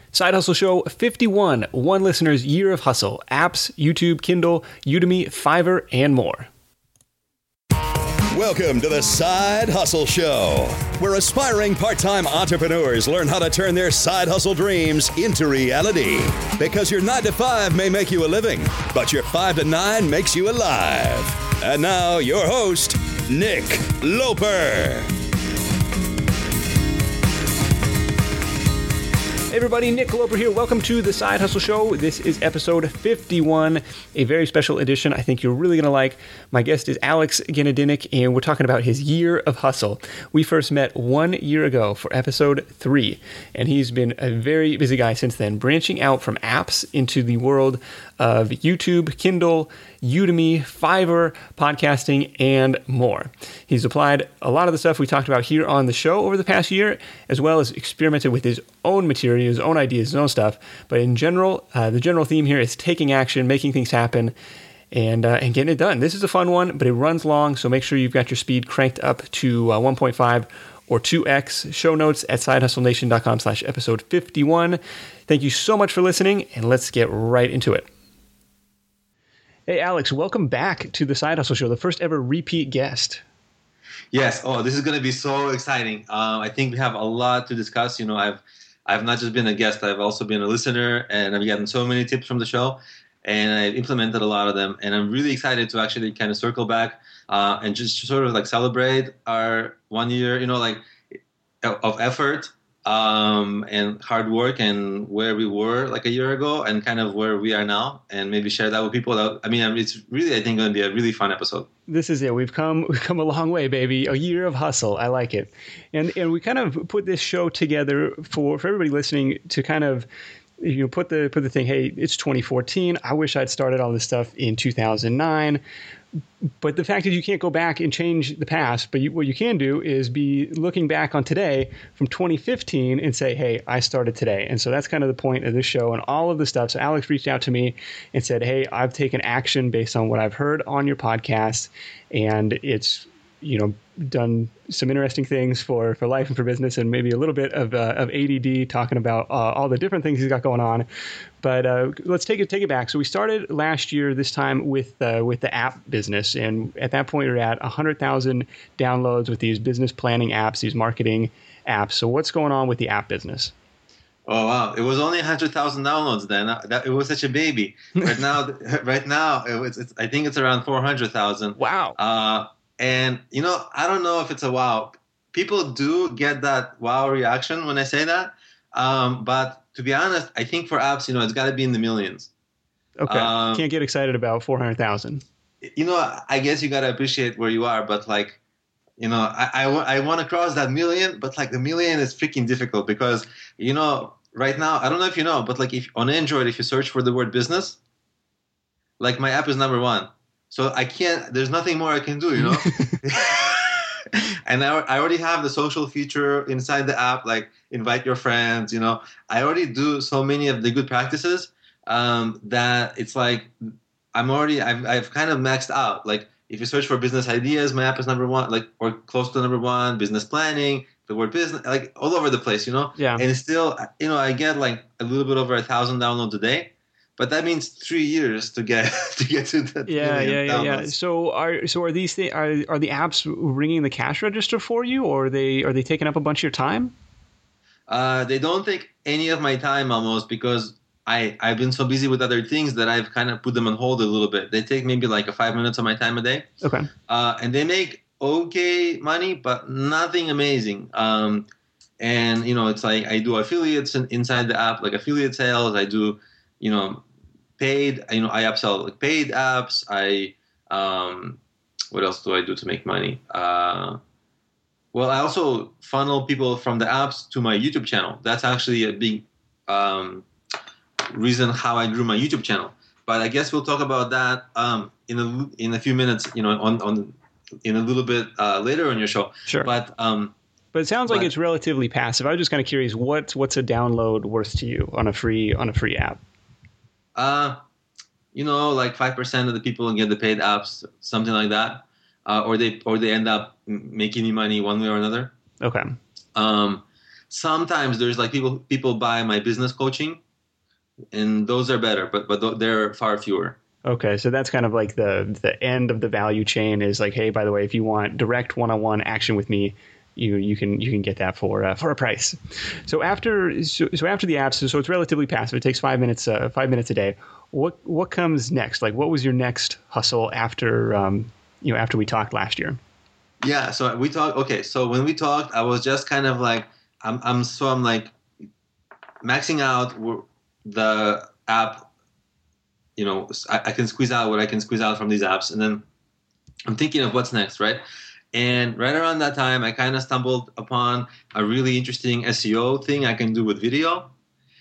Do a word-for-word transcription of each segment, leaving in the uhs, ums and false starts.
Side Hustle Show fifty-one, One Listener's Year of Hustle, apps, YouTube, Kindle, Udemy, Fiverr, and more. Welcome to the Side Hustle Show, where aspiring part-time entrepreneurs learn how to turn their side hustle dreams into reality. Because your nine to five may make you a living, but your five to nine makes you alive. And now, your host, Nick Loper. Hey everybody, Nick Loper here. Welcome to the Side Hustle Show. This is episode fifty-one, a very special edition I think you're really going to like. My guest is Alex Ganedinic, and we're talking about his year of hustle. We first met one year ago for episode three, and he's been a very busy guy since then, branching out from apps into the world of YouTube, Kindle, Udemy, Fiverr, podcasting, and more. He's applied a lot of the stuff we talked about here on the show over the past year, as well as experimented with his own material, his own ideas, his own stuff. But in general, uh, the general theme here is taking action, making things happen, and uh, and getting it done. This is a fun one, but it runs long, so make sure you've got your speed cranked up to uh, one point five or two x. Show notes at sidehustlenation.com slash episode 51. Thank you so much for listening, and let's get right into it. Hey, Alex, welcome back to the Side Hustle Show, the first ever repeat guest. Yes. Oh, this is going to be so exciting. Um, I think we have a lot to discuss. You know, I've I've not just been a guest, I've also been a listener, and I've gotten so many tips from the show, and I've implemented a lot of them. And I'm really excited to actually kind of circle back uh, and just sort of like celebrate our one year, you know, like of effort um, and hard work, and where we were like a year ago and kind of where we are now, and maybe share that with people. That, I mean, it's really, I think, going to be a really fun episode. This is it. We've come we've come a long way, baby. A year of hustle. I like it. And and we kind of put this show together for, for everybody listening to kind of, you know, put the put the thing, hey, it's twenty fourteen. I wish I'd started all this stuff in two thousand nine. But the fact is you can't go back and change the past. But you, what you can do is be looking back on today from twenty fifteen and say, hey, I started today. And so that's kind of the point of this show and all of the stuff. So Alex reached out to me and said, hey, I've taken action based on what I've heard on your podcast. And it's, you know, done some interesting things for, for life and for business, and maybe a little bit of uh, of A D D, talking about uh, all the different things he's got going on. But uh, let's take it take it back. So we started last year, this time with uh, with the app business, and at that point we were at one hundred thousand downloads with these business planning apps, these marketing apps. So what's going on with the app business? Oh wow! It was only one hundred thousand downloads then. That, it was such a baby. Right now, right now, it was. It's, I think it's around four hundred thousand. Wow. Uh, And, you know, I don't know if it's a wow. People do get that wow reaction when I say that. Um, but to be honest, I think for apps, you know, it's got to be in the millions. Okay. Um, Can't get excited about four hundred thousand. You know, I guess you got to appreciate where you are. But like, you know, I, I, I want to cross that million. But like the million is freaking difficult because, you know, right now, I don't know if you know, but like if on Android, if you search for the word business, like my app is number one. So I can't, there's nothing more I can do, you know? And I, I already have the social feature inside the app, like invite your friends, you know? I already do so many of the good practices um, that it's like, I'm already, I've, I've kind of maxed out. Like if you search for business ideas, my app is number one, like, or close to number one, business planning, the word business, like all over the place, you know? Yeah. And still, you know, I get like a little bit over a thousand downloads a day. But that means three years to get to get to that. Yeah, yeah, yeah, yeah. So are so are these th- are are the apps ringing the cash register for you, or are they are they taking up a bunch of your time? Uh, they don't take any of my time almost, because I I've been so busy with other things that I've kind of put them on hold a little bit. They take maybe like a five minutes of my time a day. Okay. Uh, and they make okay money, but nothing amazing. Um, and you know, it's like I do affiliates in, inside the app, like affiliate sales. I do, you know. Paid, you know, I upsell like paid apps. I, um, what else do I do to make money? Uh, well, I also funnel people from the apps to my YouTube channel. That's actually a big um, reason how I grew my YouTube channel. But I guess we'll talk about that um, in a in a few minutes. You know, on on in a little bit uh, later on your show. Sure. But um, but it sounds but, like it's relatively passive. I was just kind of curious, what what's a download worth to you on a free on a free app? Uh, you know, like five percent of the people get the paid apps, something like that, uh, or they or they end up making me money one way or another. Okay. Um, sometimes there's like people people buy my business coaching, and those are better, but but they're far fewer. Okay, so that's kind of like the the end of the value chain is like, hey, by the way, if you want direct one-on-one action with me, you you can you can get that for uh, for a price. So after so, so after the apps, so it's relatively passive. It takes five minutes uh, five minutes a day. What what comes next? Like, what was your next hustle after um, you know after we talked last year? Yeah, so we talked. Okay, so when we talked, I was just kind of like, I'm I'm so I'm like maxing out the app. You know, I, I can squeeze out what I can squeeze out from these apps, and then I'm thinking of what's next, right? And right around that time, I kind of stumbled upon a really interesting S E O thing I can do with video.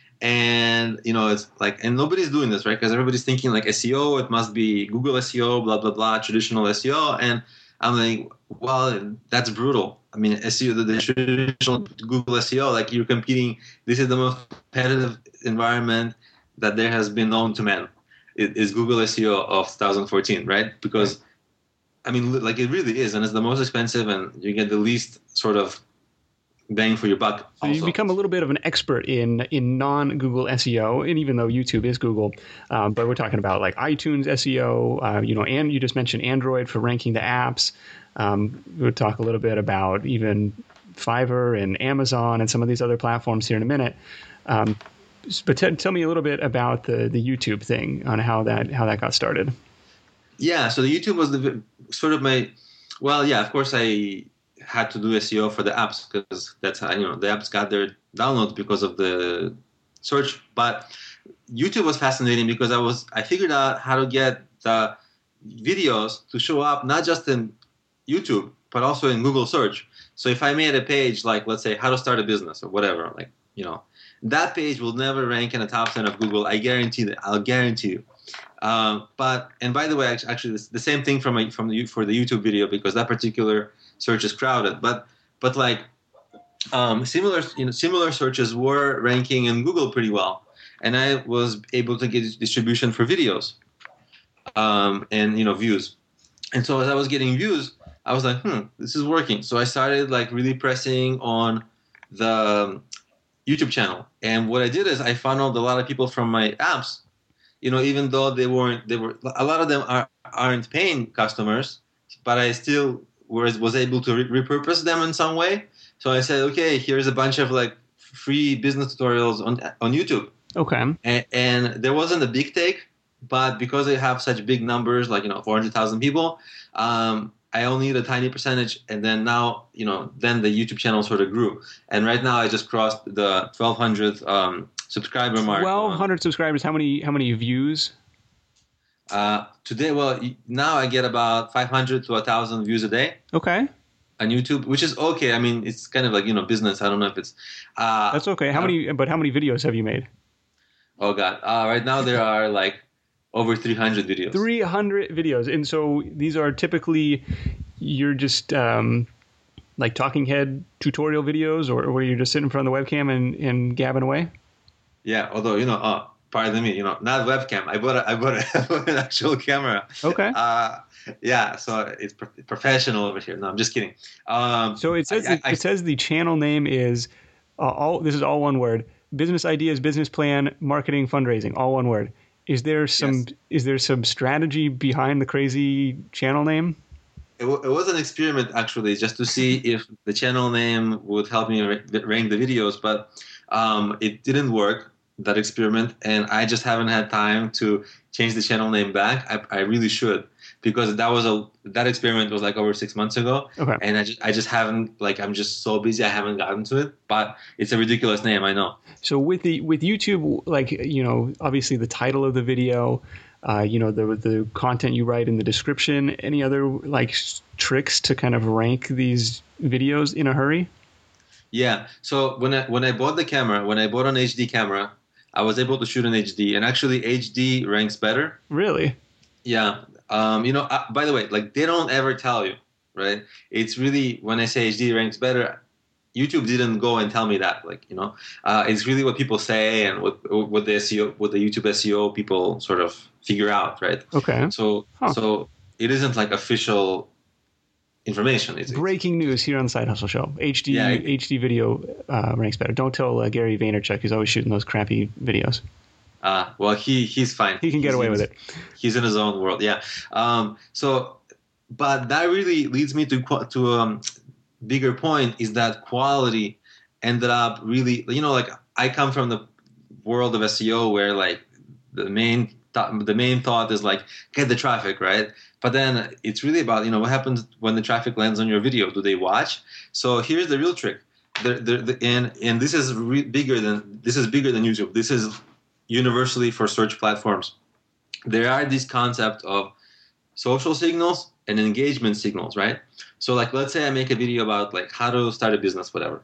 And, you know, it's like, and nobody's doing this, right? Because everybody's thinking like S E O, it must be Google S E O, blah, blah, blah, traditional S E O. And I'm like, well, that's brutal. I mean, S E O, the, the traditional Google S E O, like you're competing, this is the most competitive environment that there has been known to man. It is Google S E O of two thousand fourteen, right? Because, I mean, like it really is, and it's the most expensive, and you get the least sort of bang for your buck. So also. you become a little bit of an expert in in non-Google S E O, and even though YouTube is Google, um, but we're talking about like iTunes S E O, uh, you know, and you just mentioned Android for ranking the apps. Um, we'll talk a little bit about even Fiverr and Amazon and some of these other platforms here in a minute. Um, But t- tell me a little bit about the, the YouTube thing on how that how that got started. Yeah, so the YouTube was the sort of my, well, yeah, of course I had to do S E O for the apps because that's how, you know, the apps got their downloads because of the search. But YouTube was fascinating because I was I figured out how to get the videos to show up not just in YouTube but also in Google search. So if I made a page like, let's say, how to start a business or whatever, like, you know, that page will never rank in the top ten of Google. I guarantee that. I'll guarantee you. Um, but and by the way, actually, this, the same thing from a, from the for the YouTube video because that particular search is crowded. But but like um, similar you know similar searches were ranking in Google pretty well, and I was able to get distribution for videos um, and you know views. And so as I was getting views, I was like, hmm, this is working. So I started like really pressing on the YouTube channel. And what I did is I funneled a lot of people from my apps, you know, even though they weren't, they were, a lot of them are, aren't paying customers, but I still was, was able to re- repurpose them in some way. So I said, okay, here's a bunch of like free business tutorials on, on YouTube. Okay. And, and there wasn't a big take, but because they have such big numbers, like, you know, four hundred thousand people, um, I only need a tiny percentage, and then now, you know, then the YouTube channel sort of grew. And right now I just crossed the twelve hundred um, subscriber mark. twelve hundred subscribers. How many how many views? Uh, today, well, now I get about five hundred to one thousand views a day. Okay. On YouTube, which is okay. I mean, it's kind of like, you know, business. I don't know if it's... Uh, That's okay. How uh, many? But how many videos have you made? Oh, God. Uh, right now there are like over three hundred videos. three hundred videos. And so these are typically, you're just um, like talking head tutorial videos or where you're just sitting in front of the webcam and, and gabbing away? Yeah, although, you know, uh, pardon me, you know, not webcam. I bought, a, I bought, a, I bought an actual camera. Okay. Uh, yeah, so it's pro- professional over here. No, I'm just kidding. Um, so it says, I, it, I, it says the channel name is, uh, all. this is all one word, business ideas, business plan, marketing, fundraising, all one word. Is there some yes. is there some strategy behind the crazy channel name? It, w- it was an experiment, actually, just to see if the channel name would help me rank the videos, but um, it didn't work, that experiment, and I just haven't had time to change the channel name back. I, I really should, because that was a that experiment was like over six months ago, okay. and I just I just haven't like I'm just so busy I haven't gotten to it. But it's a ridiculous name, I know. So with the with YouTube, like, you know, obviously the title of the video, uh, you know, the the content you write in the description. Any other like tricks to kind of rank these videos in a hurry? Yeah. So when I when I bought the camera, when I bought an H D camera, I was able to shoot in H D, and actually H D ranks better. Really? Yeah. Um, you know, uh, by the way, like they don't ever tell you, right? It's really, when I say H D ranks better, YouTube didn't go and tell me that. Like, you know, uh, it's really what people say and what what the S E O, what the YouTube S E O people sort of figure out, right? Okay. So, huh. so it isn't like official information. It's, Breaking news here on the Side Hustle Show. H D Yeah, it- H D video uh, ranks better. Don't tell uh, Gary Vaynerchuk. He's always shooting those crappy videos. Uh, well, he he's fine. He can get He's away in with his- it. He's in his own world. Yeah. Um, so, but that really leads me to qu- to a um, bigger point is that quality ended up really, you know, like I come from the world of S E O where like the main th- the main thought is like get the traffic, right? But then it's really about, you know, what happens when the traffic lands on your video? Do they watch? So here's the real trick. The, the, the, and and this is re- bigger than this is bigger than YouTube. This is universally for search platforms. There are these concept of social signals and engagement signals, right? So like, let's say I make a video about like how to start a business, whatever.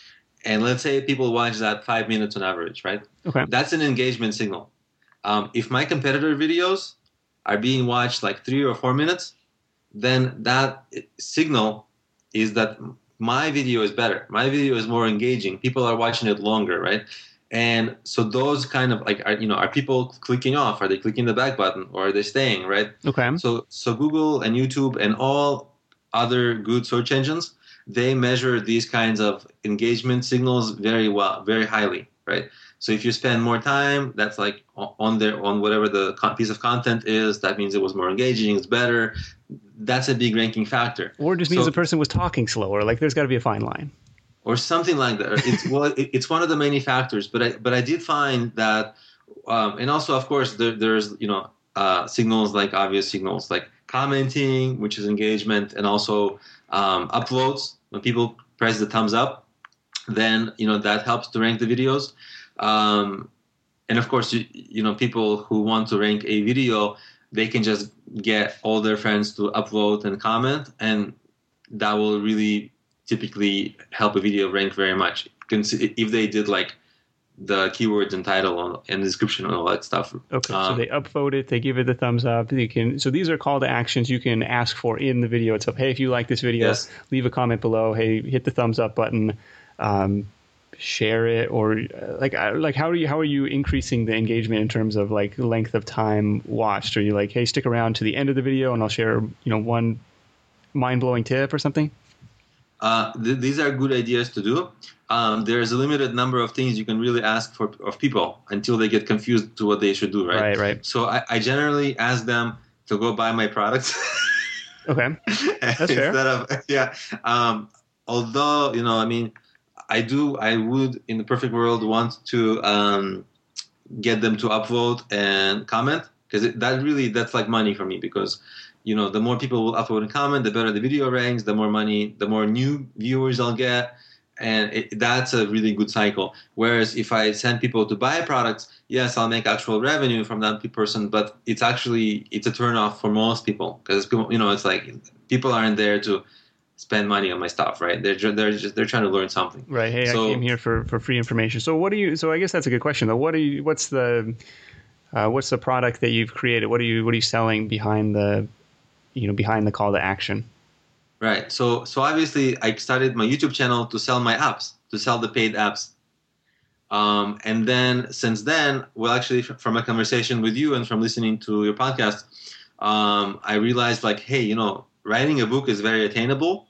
And let's say people watch that five minutes on average, right? Okay. That's an engagement signal. Um, if my competitor videos are being watched like three or four minutes, then that signal is that my video is better. My video is more engaging. People are watching it longer, right? And so those kind of like, are, you know, are people clicking off? Are they clicking the back button or are they staying, right? Okay. So so Google and YouTube and all other good search engines, they measure these kinds of engagement signals very well, very highly, right? So if you spend more time, that's like on there on whatever the piece of content is, that means it was more engaging, it's better. That's a big ranking factor. Or it just means So- the person was talking slower. Like there's got to be a fine line. or something like that. It's well, it, it's one of the many factors. But I but I did find that, um, and also of course there, there's you know uh, signals like obvious signals like commenting, which is engagement, and also um, upvotes. When people press the thumbs up, then you know that helps to rank the videos. Um, and of course, you, you know people who want to rank a video, they can just get all their friends to upvote and comment, and that will really typically help a video rank very much. If they did like the keywords and title and description and all that stuff. Okay, Um, so they upvote it, they give it the thumbs up. They can. So these are call to actions you can ask for in the video itself. Hey, if you like this video, Yes. leave a comment below. Hey, hit the thumbs up button, um, share it, or uh, like I- like how are you how are you increasing the engagement in terms of like length of time watched? Are you like, hey, stick around to the end of the video and I'll share you know one mind blowing tip or something? Uh, th- these are good ideas to do. Um, there's a limited number of things you can really ask for of people until they get confused to what they should do, right? Right, right. So I, I generally ask them to go buy my products. Okay, that's fair. Instead of yeah. Um, although you know, I mean, I do. I would, in the perfect world, want to um, get them to upvote and comment because that really that's like money for me because. You know, the more people will upvote and comment, the better the video ranks, the more money, the more new viewers I'll get. And it, that's a really good cycle. Whereas if I send people to buy products, yes, I'll make actual revenue from that person, but it's actually, it's a turnoff for most people. Because people, you know, it's like people aren't there to spend money on my stuff, right? They're, ju- they're just, they're trying to learn something. Right. Hey, So- I came here for, for free information. So what do you, so I guess that's a good question though. What do you, what's the, uh, what's the product that you've created? What are you, what are you selling behind the, you know, behind the call to action? Right. So so obviously I started my YouTube channel to sell my apps, to sell the paid apps. Um, and then since then, well, actually f- from a conversation with you and from listening to your podcast, um, I realized like, hey, you know, writing a book is very attainable.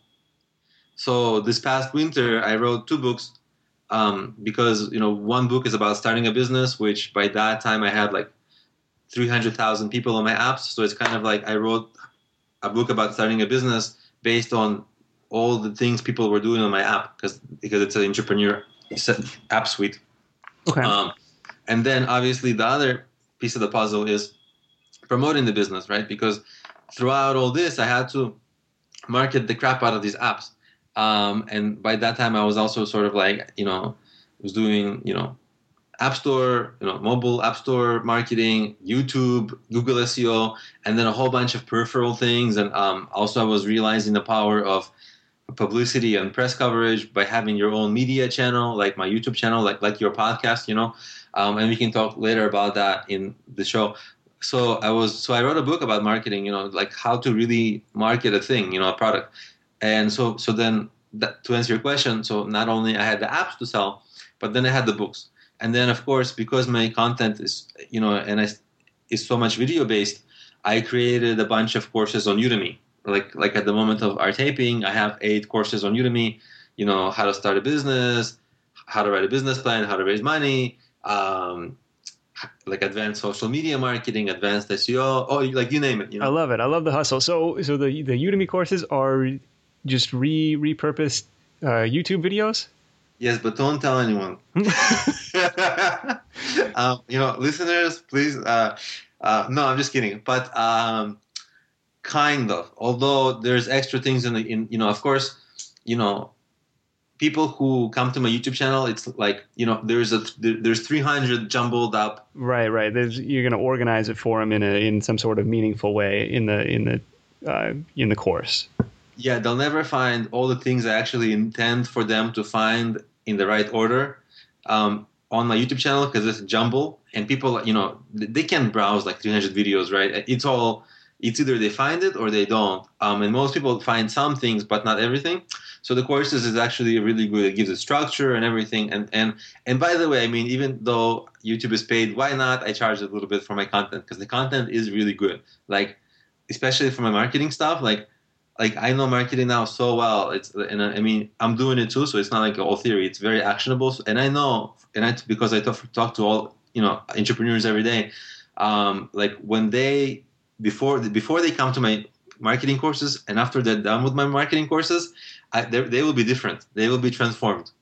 So this past winter, I wrote two books um, because, you know, one book is about starting a business, which by that time I had like three hundred thousand people on my apps. So it's kind of like I wrote a book about starting a business based on all the things people were doing on my app because because it's an entrepreneur app suite. Okay. Um, and then obviously the other piece of the puzzle is promoting the business, right? Because throughout all this, I had to market the crap out of these apps. Um, and by that time, I was also sort of like, you know, was doing, you know, App Store, you know, mobile App Store marketing, YouTube, Google S E O, and then a whole bunch of peripheral things. And um, also I was realizing the power of publicity and press coverage by having your own media channel, like my YouTube channel, like like your podcast, you know. Um, and we can talk later about that in the show. So I was, so I wrote a book about marketing, you know, like how to really market a thing, you know, a product. And so, so then that, to answer your question, so not only I had the apps to sell, but then I had the books. And then, of course, because my content is, you know, and I, is so much video based, I created a bunch of courses on Udemy, like like at the moment of our taping, I have eight courses on Udemy. You know, how to start a business, how to write a business plan, how to raise money, um, like advanced social media marketing, advanced S E O. Oh, like you name it. You know? I love it. I love the hustle. So, so the the Udemy courses are just re repurposed uh, YouTube videos. Yes, but don't tell anyone. um, you know, listeners, please. Uh, uh, no, I'm just kidding. But um, kind of. Although there's extra things in the, in you know, of course, you know, people who come to my YouTube channel, it's like, you know, there's a there's three hundred jumbled up. Right, right. There's, you're going to organize it for them in a in some sort of meaningful way in the in the uh, in the course. Yeah, they'll never find all the things I actually intend for them to find in the right order um, on my YouTube channel, because it's a jumble, and people, you know, they can browse like three hundred videos, right? It's all, it's either they find it or they don't. Um, and most people find some things, but not everything. So the courses is actually really good. It gives it structure and everything. And and and by the way, I mean, even though YouTube is paid, why not? I charge a little bit for my content, because the content is really good. Like, especially for my marketing stuff, like. Like, I know marketing now so well. It's, and I mean, I'm doing it too, so it's not like all theory. It's very actionable, and I know, and I because I talk, talk to all, you know, entrepreneurs every day. Um, like when they before before they come to my marketing courses, and after they're done with my marketing courses, I, they will be different. They will be transformed.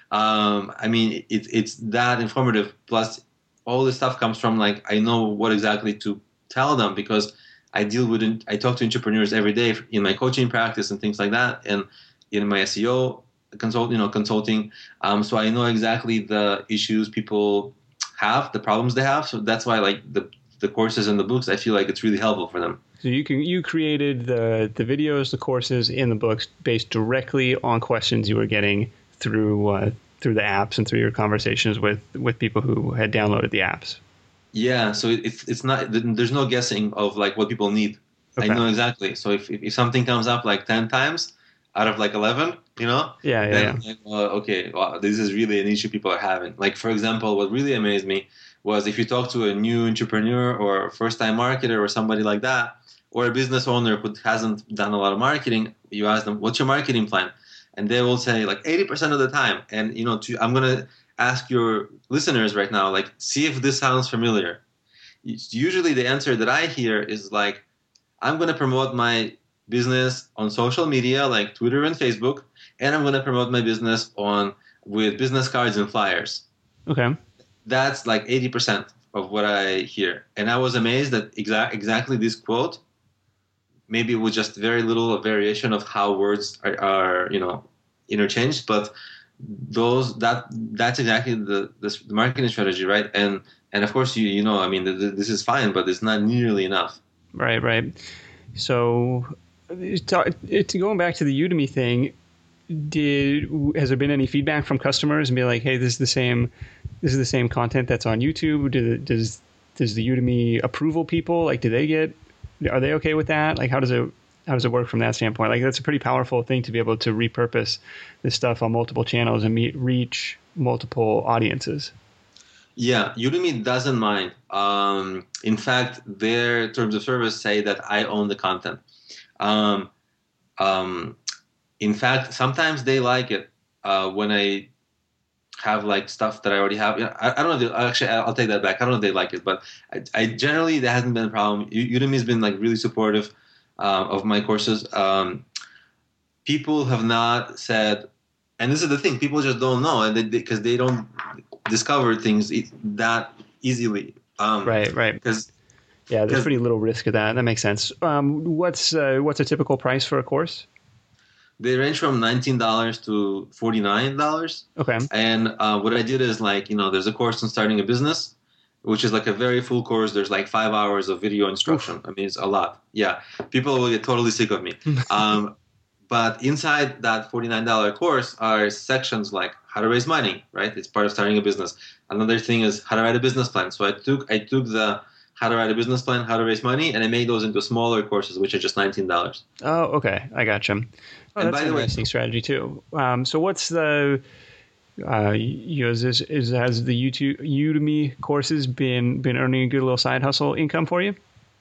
Um, I mean, it, it's that informative. Plus, all this stuff comes from, like, I know what exactly to tell them, because I deal with, I talk to entrepreneurs every day in my coaching practice and things like that, and in my S E O consult, you know, consulting. Um, so I know exactly the issues people have, the problems they have. So that's why, like, the the courses and the books, I feel like it's really helpful for them. So you can you created the the videos, the courses, and the books based directly on questions you were getting through uh, through the apps and through your conversations with with people who had downloaded the apps. Yeah, so it's it's not, there's no guessing of like what people need. Okay. I know exactly. So if if something comes up like ten times out of like eleven, you know, yeah, yeah, then yeah. Like, well, okay, well, this is really an issue people are having. Like, for example, what really amazed me was if you talk to a new entrepreneur or a first-time marketer or somebody like that, or a business owner who hasn't done a lot of marketing, you ask them, "What's your marketing plan?" And they will say like eighty percent of the time. And you know, to, I'm gonna ask your listeners right now, like, see if this sounds familiar. Usually the answer that I hear is like, I'm going to promote my business on social media like Twitter and Facebook, and I'm going to promote my business on with business cards and flyers. Okay. That's like eighty percent of what I hear. And I was amazed that exa- exactly this quote, maybe with just very little variation of how words are, are you know, interchanged, but those that that's exactly the, the the marketing strategy, right? And and of course, you you know, I mean, the, the, this is fine, but it's not nearly enough. Right, right. So, it's going back to the Udemy thing. Did has there been any feedback from customers and be like, hey, this is the same, this is the same content that's on YouTube? Do, does does the Udemy approval people, like, do they get, are they okay with that? Like, how does it how does it work from that standpoint? Like, that's a pretty powerful thing to be able to repurpose this stuff on multiple channels and meet, reach multiple audiences. Yeah, Udemy doesn't mind. Um, in fact, their terms of service say that I own the content. Um, um, in fact, sometimes they like it uh, when I have like stuff that I already have. I, I don't know. If they, actually, I'll take that back. I don't know if they like it, but I, I generally there hasn't been a problem. Udemy has been like really supportive uh, of my courses. Um, people have not said, and this is the thing, people just don't know, and because they, they, they don't discover things that easily. Um, right, right. Because yeah, there's pretty little risk of that. That makes sense. Um, what's uh, what's a typical price for a course? They range from nineteen dollars to forty-nine dollars. Okay. And uh, what I did is, like, you know, there's a course on starting a business, which is like a very full course. There's like five hours of video instruction. Oof. I mean, it's a lot. Yeah. People will get totally sick of me. um, but inside that forty-nine dollars course are sections like how to raise money, right? It's part of starting a business. Another thing is how to write a business plan. So I took I took the how to write a business plan, how to raise money, and I made those into smaller courses, which are just nineteen dollars. Oh, okay. I gotcha. Oh, and that's by an the interesting way, strategy too. Um, so what's the, uh, you know, is this, is, has the YouTube Udemy courses been, been earning a good little side hustle income for you?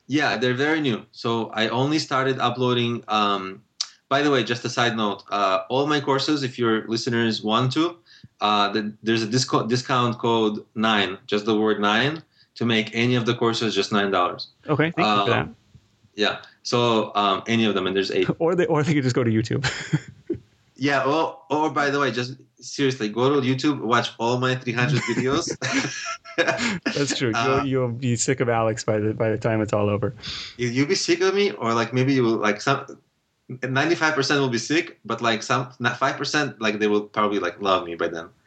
Yeah, they're very new. So I only started uploading. Um, by the way, just a side note: uh, all my courses, if your listeners want to, uh, the, there's a discount discount code nine, just the word nine, to make any of the courses just nine dollars. Okay, thank um, you for that. Yeah. So um, any of them, and there's eight. or they or they could just go to YouTube. Yeah. Or or by the way, just seriously, go to YouTube, watch all my three hundred videos. That's true. You'll, uh, you'll be sick of Alex by the by the time it's all over. You'll be sick of me, or like maybe you will like some. ninety-five percent will be sick, but like some not five percent, like they will probably like love me by then.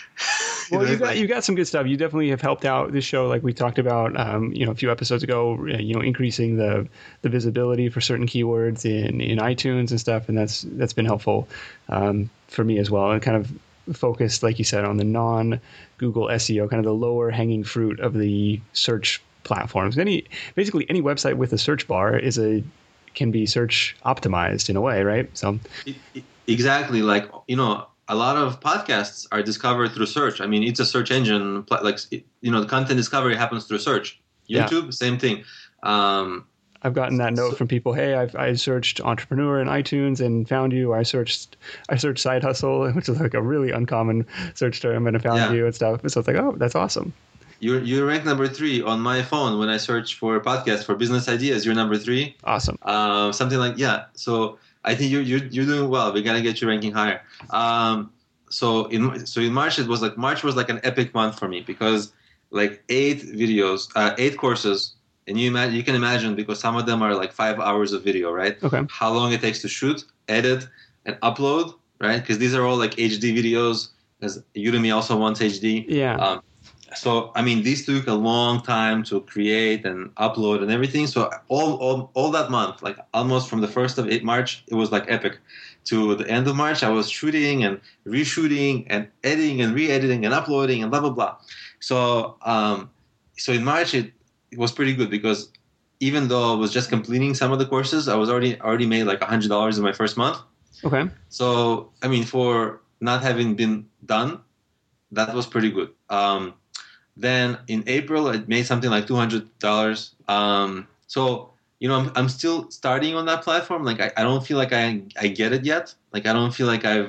Well, you, know, you got like, you got some good stuff. You definitely have helped out this show, like we talked about, um, you know, a few episodes ago. You know, increasing the the visibility for certain keywords in, in iTunes and stuff, and that's that's been helpful um, for me as well. And kind of focused, like you said, on the non-Google S E O, kind of the lower hanging fruit of the search platforms. Any basically any website with a search bar is a can be search optimized in a way, right? So exactly, like you know. A lot of podcasts are discovered through search. I mean, it's a search engine. Like, you know, the content discovery happens through search. YouTube, yeah. Same thing. Um, I've gotten that note so, from people. Hey, I've I searched entrepreneur in iTunes and found you. I searched I searched side hustle, which is like a really uncommon search term, and I found yeah. you and stuff. So it's like, oh, that's awesome. You're you're ranked number three on my phone when I search for a podcast for business ideas. You're number three. Awesome. Um, something like yeah. So. I think you're, you're you're doing well. We gotta get you ranking higher. Um, so in so in March it was like March was like an epic month for me because like eight videos, uh, eight courses, and you imagine you can imagine because some of them are like five hours of video, right? Okay. How long it takes to shoot, edit, and upload, right? Because these are all like H D videos. Because Udemy also wants H D. Yeah. Um, So, I mean, these took a long time to create and upload and everything. So all, all, all that month, like almost from the first of March, it was like epic. To the end of March, I was shooting and reshooting and editing and re-editing and uploading and blah, blah, blah. So, um, so in March, it, it was pretty good because even though I was just completing some of the courses, I was already already made like one hundred dollars in my first month. Okay. So, I mean, for not having been done, that was pretty good. Um, Then in April, I made something like two hundred dollars. Um, so, you know, I'm, I'm still starting on that platform. Like, I, I don't feel like I I get it yet. Like, I don't feel like I've,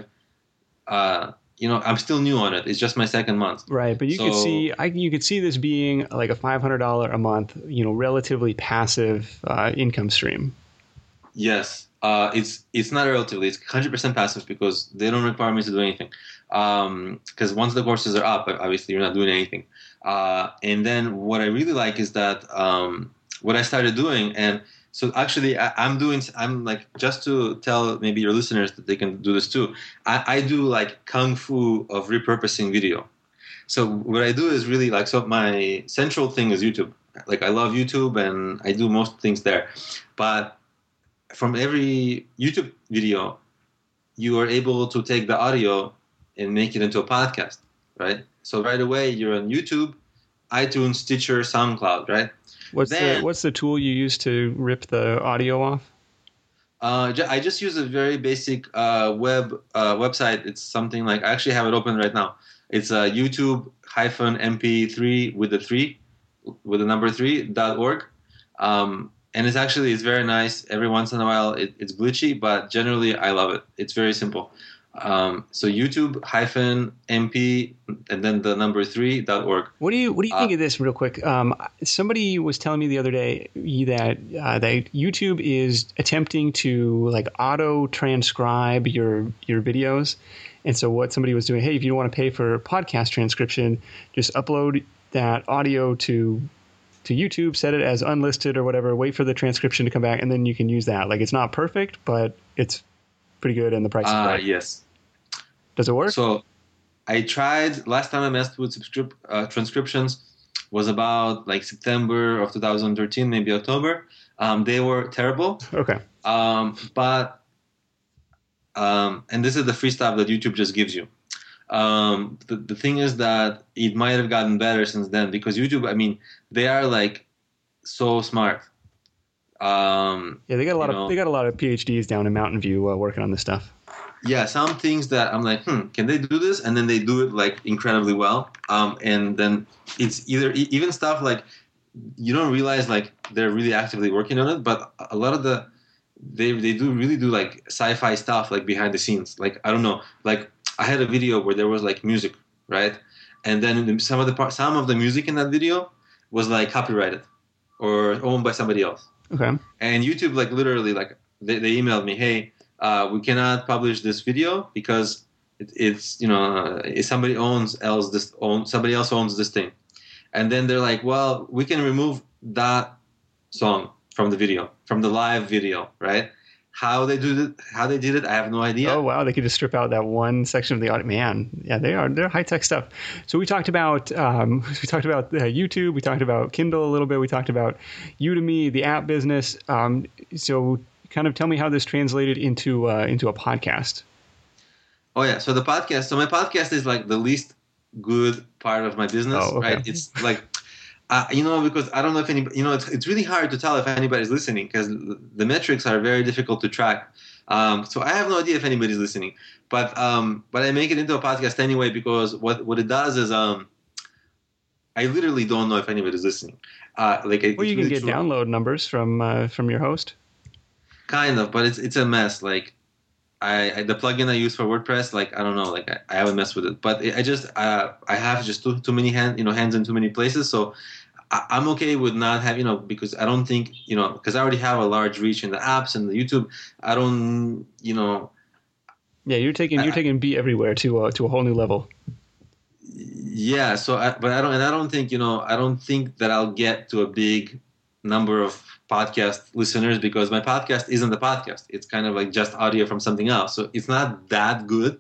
uh, you know, I'm still new on it. It's just my second month. Right. But you so, could see, I, you could see this being like a five hundred dollars a month, you know, relatively passive uh, income stream. Yes. Uh, it's it's not relatively. It's one hundred percent passive because they don't require me to do anything. Because um, once the courses are up, obviously you're not doing anything. Uh, and then what I really like is that um, what I started doing, and so actually I, I'm doing, I'm like, just to tell maybe your listeners that they can do this too, I, I do like kung fu of repurposing video. So what I do is really like, so my central thing is YouTube. Like I love YouTube and I do most things there. But from every YouTube video, you are able to take the audio and make it into a podcast, right? So right away, you're on YouTube, iTunes, Stitcher, SoundCloud, right? What's then, the What's the tool you use to rip the audio off? Uh, I just use a very basic uh, web uh, website. It's something like I actually have it open right now. It's uh, YouTube hyphen M P three with the three, with the number three dot org. Um, and it's actually it's very nice. Every once in a while, it, it's glitchy, but generally, I love it. It's very simple. Um, so YouTube hyphen M P and then the number three dot org. What do you What do you uh, think of this, real quick? Um, somebody was telling me the other day that uh, that YouTube is attempting to like auto transcribe your your videos, and so what somebody was doing, hey, if you don't want to pay for podcast transcription, just upload that audio to to YouTube, set it as unlisted or whatever, wait for the transcription to come back, and then you can use that. Like it's not perfect, but it's pretty good, and the price is uh, right. Yes. Does it work? So I tried, last time I messed with subscrip- uh, transcriptions was about like September of two thousand thirteen, maybe October. Um, they were terrible. Okay. Um, but, um, and this is the free stuff that YouTube just gives you. Um, the, the thing is that it might have gotten better since then because YouTube, I mean, they are like so smart. Um, yeah, they got a lot of know, they got a lot of PhDs down in Mountain View uh, working on this stuff. Yeah, some things that I'm like, hmm, can they do this? And then they do it like incredibly well. Um, and then it's either even stuff like you don't realize like they're really actively working on it, but a lot of the they they do really do like sci-fi stuff like behind the scenes. Like I don't know, like I had a video where there was like music, right? And then some of the part, some of the music in that video was like copyrighted or owned by somebody else. Okay. And YouTube like literally like they, they emailed me, hey, uh, we cannot publish this video because it, it's you know uh, somebody owns else this own somebody else owns this thing. And then they're like, well, we can remove that song from the video, from the live video, right? How they do it, how they did it, I have no idea. Oh wow, they could just strip out that one section of the audio. Man, yeah, they are they're high tech stuff. So we talked about um, we talked about uh, YouTube, we talked about Kindle a little bit, we talked about Udemy, the app business. Um, so kind of tell me how this translated into uh, into a podcast. Oh yeah, so the podcast. So my podcast is like the least good part of my business, oh, okay. right? It's like. Uh, you know, because I don't know if any, you know, it's it's really hard to tell if anybody's listening because the metrics are very difficult to track. Um, so I have no idea if anybody's listening, but um, but I make it into a podcast anyway because what, what it does is um, I literally don't know if anybody's listening. Uh, like well, you can really get true. download numbers from uh, from your host. Kind of, but it's it's a mess. Like I, I the plugin I use for WordPress, like I don't know, like I, I haven't messed with it, but it, I just uh, I have just too too many hand you know hands in too many places, so. I'm okay with not having, you know, because I don't think, you know, because I already have a large reach in the apps and the YouTube. I don't, you know. Yeah, you're taking you're I, taking Be Everywhere to uh, to a whole new level. Yeah, so I, but I don't, and I don't think, you know, I don't think that I'll get to a big number of podcast listeners because my podcast isn't the podcast. It's kind of like just audio from something else, so it's not that good.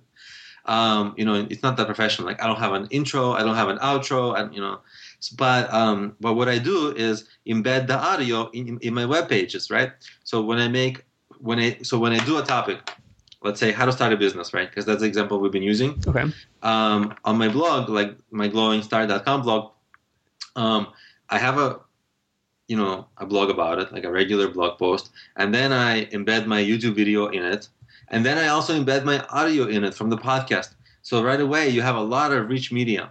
Um, you know, it's not that professional. Like I don't have an intro, I don't have an outro, and you know. But um, but what I do is embed the audio in, in my web pages, right? So when I make when I so when I do a topic, let's say how to start a business, right? Because that's the example we've been using. Okay. Um, on my blog, like my glowing star dot com blog, um, I have a you know a blog about it, like a regular blog post, and then I embed my YouTube video in it, and then I also embed my audio in it from the podcast. So right away, you have a lot of rich media.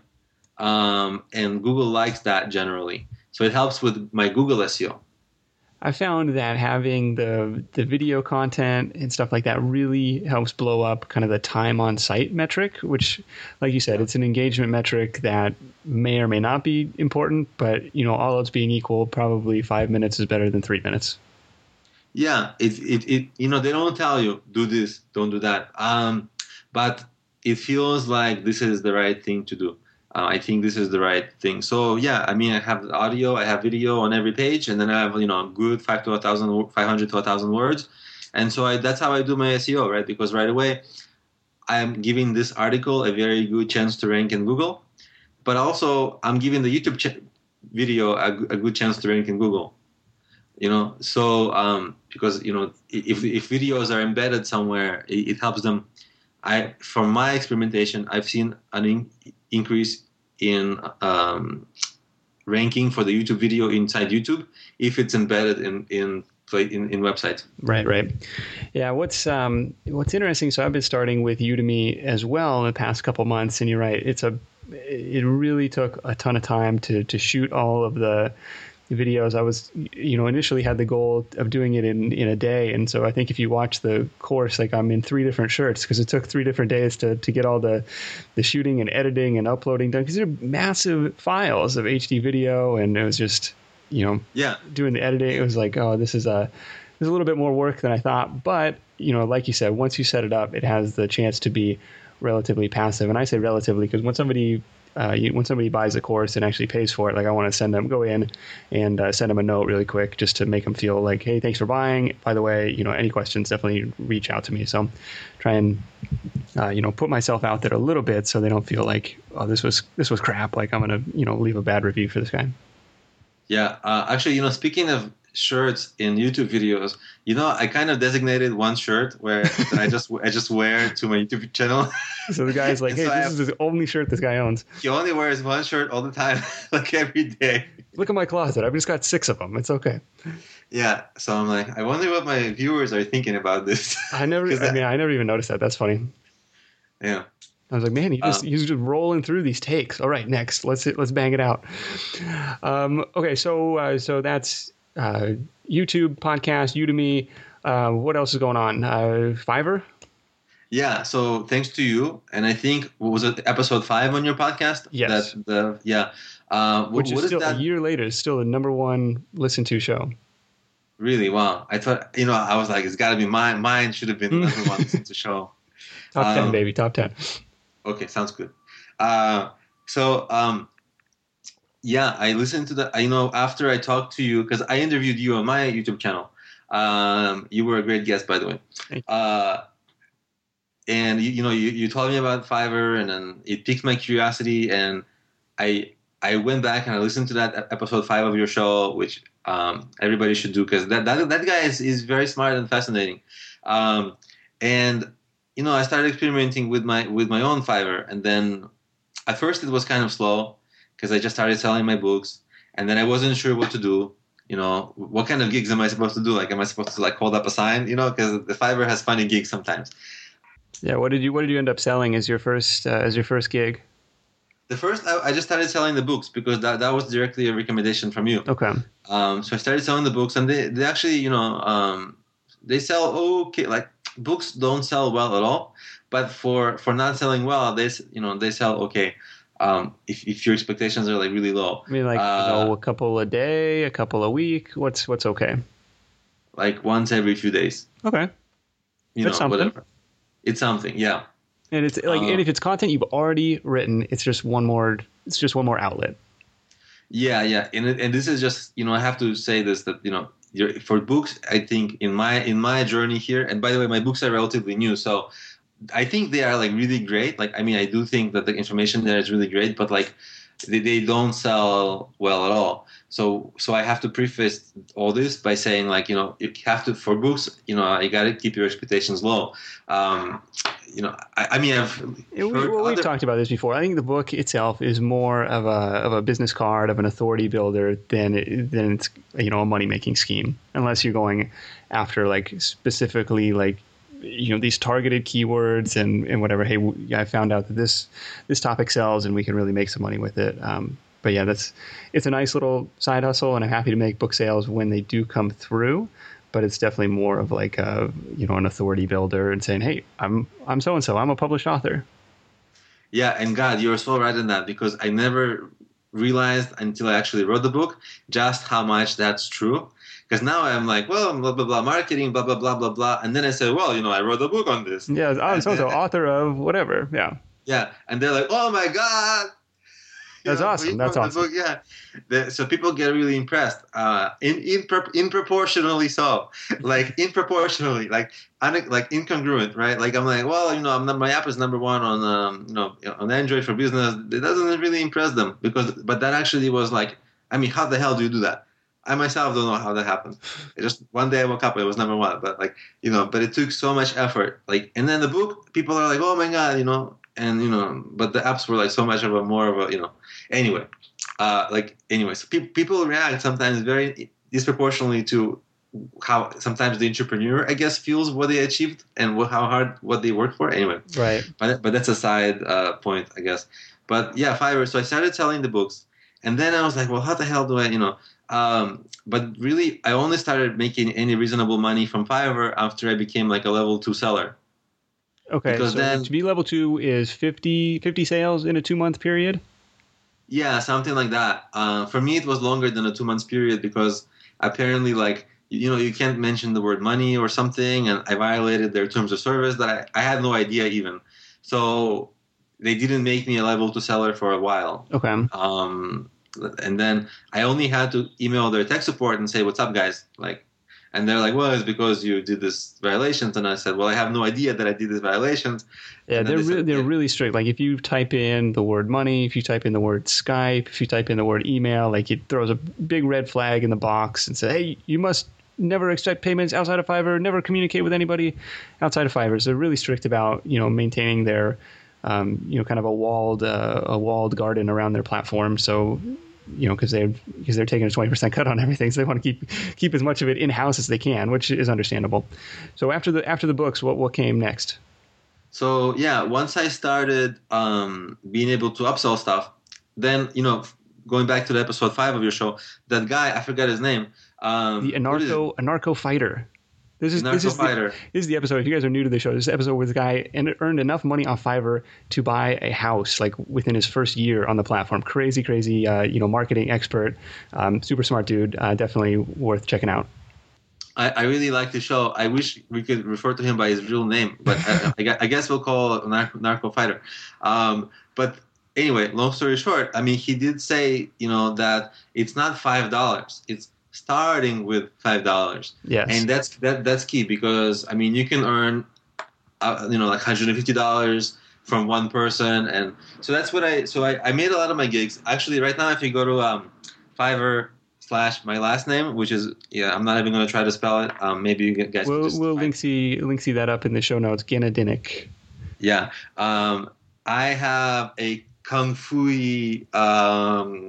Um, and Google likes that generally. So it helps with my Google S E O. I found that having the the video content and stuff like that really helps blow up kind of the time on site metric, which, like you said, it's an engagement metric that may or may not be important, but, you know, all else being equal, probably five minutes is better than three minutes. Yeah, it, it, it you know, they don't tell you, do this, don't do that. Um, but it feels like this is the right thing to do. Uh, I think this is the right thing. So yeah, I mean, I have audio, I have video on every page, and then I have you know good five to a thousand, five hundred to a thousand words, and so I, that's how I do my S E O, right? Because right away, I'm giving this article a very good chance to rank in Google, but also I'm giving the YouTube ch- video a, a good chance to rank in Google. You know, so um, because you know if if videos are embedded somewhere, it, it helps them. I from my experimentation, I've seen an in, increase in um, ranking for the YouTube video inside YouTube if it's embedded in in in, in websites. Right, right. Yeah, what's um, what's interesting. So I've been starting with Udemy as well in the past couple months, and you're right. It's a it really took a ton of time to to shoot all of the videos. I was, you know, initially had the goal of doing it in, in a day. And so I think if you watch the course, like I'm in three different shirts because it took three different days to, to get all the, the shooting and editing and uploading done because they're massive files of H D video. And it was just, you know, yeah, doing the editing. It was like, oh, this is a, this is a little bit more work than I thought. But, you know, like you said, once you set it up, it has the chance to be relatively passive. And I say relatively because when somebody Uh, you, when somebody buys a course and actually pays for it, like I want to send them, go in and uh, send them a note really quick just to make them feel like, hey, thanks for buying. By the way, you know, any questions, definitely reach out to me. So try and, uh, you know, put myself out there a little bit so they don't feel like, oh, this was this was crap. Like I'm going to, you know, leave a bad review for this guy. Yeah. Uh, actually, you know, speaking of shirts in YouTube videos, you know, I kind of designated one shirt where I just I just wear to my YouTube channel. So the guy's like, hey, so this have, is the only shirt this guy owns. He only wears one shirt all the time, like every day. Look at my closet. I've just got six of them. It's okay. Yeah. So I'm like, I wonder what my viewers are thinking about this. I never, I mean, I never even noticed that. That's funny. Yeah. I was like, man, he just, Um, he's just rolling through these takes. All right, next, let's let's bang it out. Um, okay, so uh, so that's uh, YouTube, podcast, Udemy. Uh, what else is going on? Uh, Fiverr? Yeah. So thanks to you, and I think what was it, episode five on your podcast? Yes. That the yeah. Uh, what, Which is what still that? a year later, is still the number one listened to show. Really? Wow. I thought, you know, I was like, it's got to be mine. Mine should have been the number one to show. Top ten, Um, baby, top ten. Okay, sounds good. Uh, so, um, yeah, I listened to the, you know, after I talked to you, because I interviewed you on my YouTube channel. Um, you were a great guest, by the way. Thank you. Uh, and, you, you know, you, you told me about Fiverr, and then it piqued my curiosity, and I I went back and I listened to that episode five of your show, which um, everybody should do, because that, that, that guy is, is very smart and fascinating. Um, and you know, I started experimenting with my with my own Fiverr, and then at first it was kind of slow because I just started selling my books, and then I wasn't sure what to do. You know, what kind of gigs am I supposed to do? Like, am I supposed to like hold up a sign? You know, because the Fiverr has funny gigs sometimes. Yeah. What did you What did you end up selling as your first uh, as your first gig? The first, I, I just started selling the books because that, that was directly a recommendation from you. Okay. Um, so I started selling the books, and they, they actually, you know, um, they sell okay. Like, books don't sell well at all, but for, for not selling well, they you know they sell okay. Um, if if your expectations are like really low, I mean, like uh, you know, a couple a day, a couple a week. What's what's okay? like once every few days, Okay. you That's know, something. whatever. It's something, yeah. And it's like, Uh, and if it's content you've already written, it's just one more. It's just one more outlet. Yeah, yeah, and it, and this is just, you know, I have to say this, that, you know, you're, for books, I think in my in my journey here, and by the way, my books are relatively new, so I think they are like really great. Like, I mean, I do think that the information there is really great, but like they, they don't sell well at all. So so I have to preface all this by saying, like, you know, you have to, for books, you know, you got to keep your expectations low. Um, you know, I, I mean, I've Yeah, we, heard well, we've other- talked about this before. I think the book itself is more of a of a business card, of an authority builder than it, than it's, you know, a money making scheme. Unless you're going after like specifically like, you know, these targeted keywords and, and whatever. Hey, I found out that this this topic sells and we can really make some money with it. Um, but yeah, that's it's a nice little side hustle, and I'm happy to make book sales when they do come through. But it's definitely more of like a, you know, an authority builder and saying, hey, I'm I'm so and so, I'm a published author. Yeah, and God, you're so right in that, because I never realized until I actually wrote the book just how much that's true. Because now I'm like, well, blah, blah, blah, marketing, blah, blah, blah, blah, blah. And then I said, well, you know, I wrote a book on this. Yeah, I'm And so and so, then- author of whatever. Yeah, Yeah, and they're like, oh my God. You That's awesome, you that's wrote the awesome. book, yeah. The- so people get really impressed, uh, in in, pro- in proportionally so, like in proportionally, like un- like incongruent, right? Like I'm like, well, you know, I'm not, my app is number one on um, you know, on Android for business. It doesn't really impress them, because, but that actually was like, I mean, how the hell do you do that? I myself don't know how that happened. It just one day I woke up, it was number one, but like, you know, but it took so much effort. Like, and then the book, people are like, oh my God, you know, and you know, but the apps were like so much of a more of a, you know, anyway, uh, like anyway, so pe- people react sometimes very disproportionately to how sometimes the entrepreneur, I guess, feels what they achieved and what, how hard what they worked for. Anyway, right. but but that's a side uh, point, I guess. But yeah, Fiverr. So I started selling the books, and then I was like, well, how the hell do I, you know? Um, but really, I only started making any reasonable money from Fiverr after I became like a level two seller. Okay, Because so then- to be level two is fifty, fifty sales in a two month period. Yeah, something like that. Uh, for me, it was longer than a two months period, because apparently, like, you know, you can't mention the word money or something, and I violated their terms of service that I, I had no idea even. So they didn't make me a level two seller for a while. Okay, Um, and then I only had to email their tech support and say, "What's up, guys?" Like, and they're like, "Well, it's because you did this violations." And I said, "Well, I have no idea that I did these violations." yeah, And then they're they really said, they're yeah. really strict. Like if you type in the word money, if you type in the word Skype, if you type in the word email, like it throws a big red flag in the box and say, hey, you must never accept payments outside of Fiverr, never communicate with anybody outside of Fiverr. So they're really strict about, you know, maintaining their, um, you know, kind of a walled uh, a walled garden around their platform. So, you know, because they're because they're taking a twenty percent cut on everything, so they want to keep keep as much of it in house as they can, which is understandable. So after the after the books, what what came next? so yeah, once I started um, being able to upsell stuff, then you know, going back to the episode five of your show, that guy, I forgot his name. Um, The anarcho anarcho fighter. This is this is, the, this is the episode. If you guys are new to the show, this is the episode where the guy and earned enough money off Fiverr to buy a house like within his first year on the platform. Crazy, crazy, uh, you know, marketing expert, um, super smart dude. Uh, definitely worth checking out. I, I really like the show. I wish we could refer to him by his real name, but I, I guess we'll call it narco, narco fighter. Um, but anyway, long story short, I mean, he did say, you know, that it's not five dollars. It's starting with five dollars. Yes. And that's that that's key because, I mean, you can earn, uh, you know, like one hundred fifty dollars from one person. And so that's what I, so I, I made a lot of my gigs. Actually, right now, if you go to um, Fiverr, slash my last name, which is, yeah, I'm not even going to try to spell it. Um, maybe you guys we'll, can just we'll link see link see that up in the show notes. Genadinik. Yeah. Um, I have a kung fu um,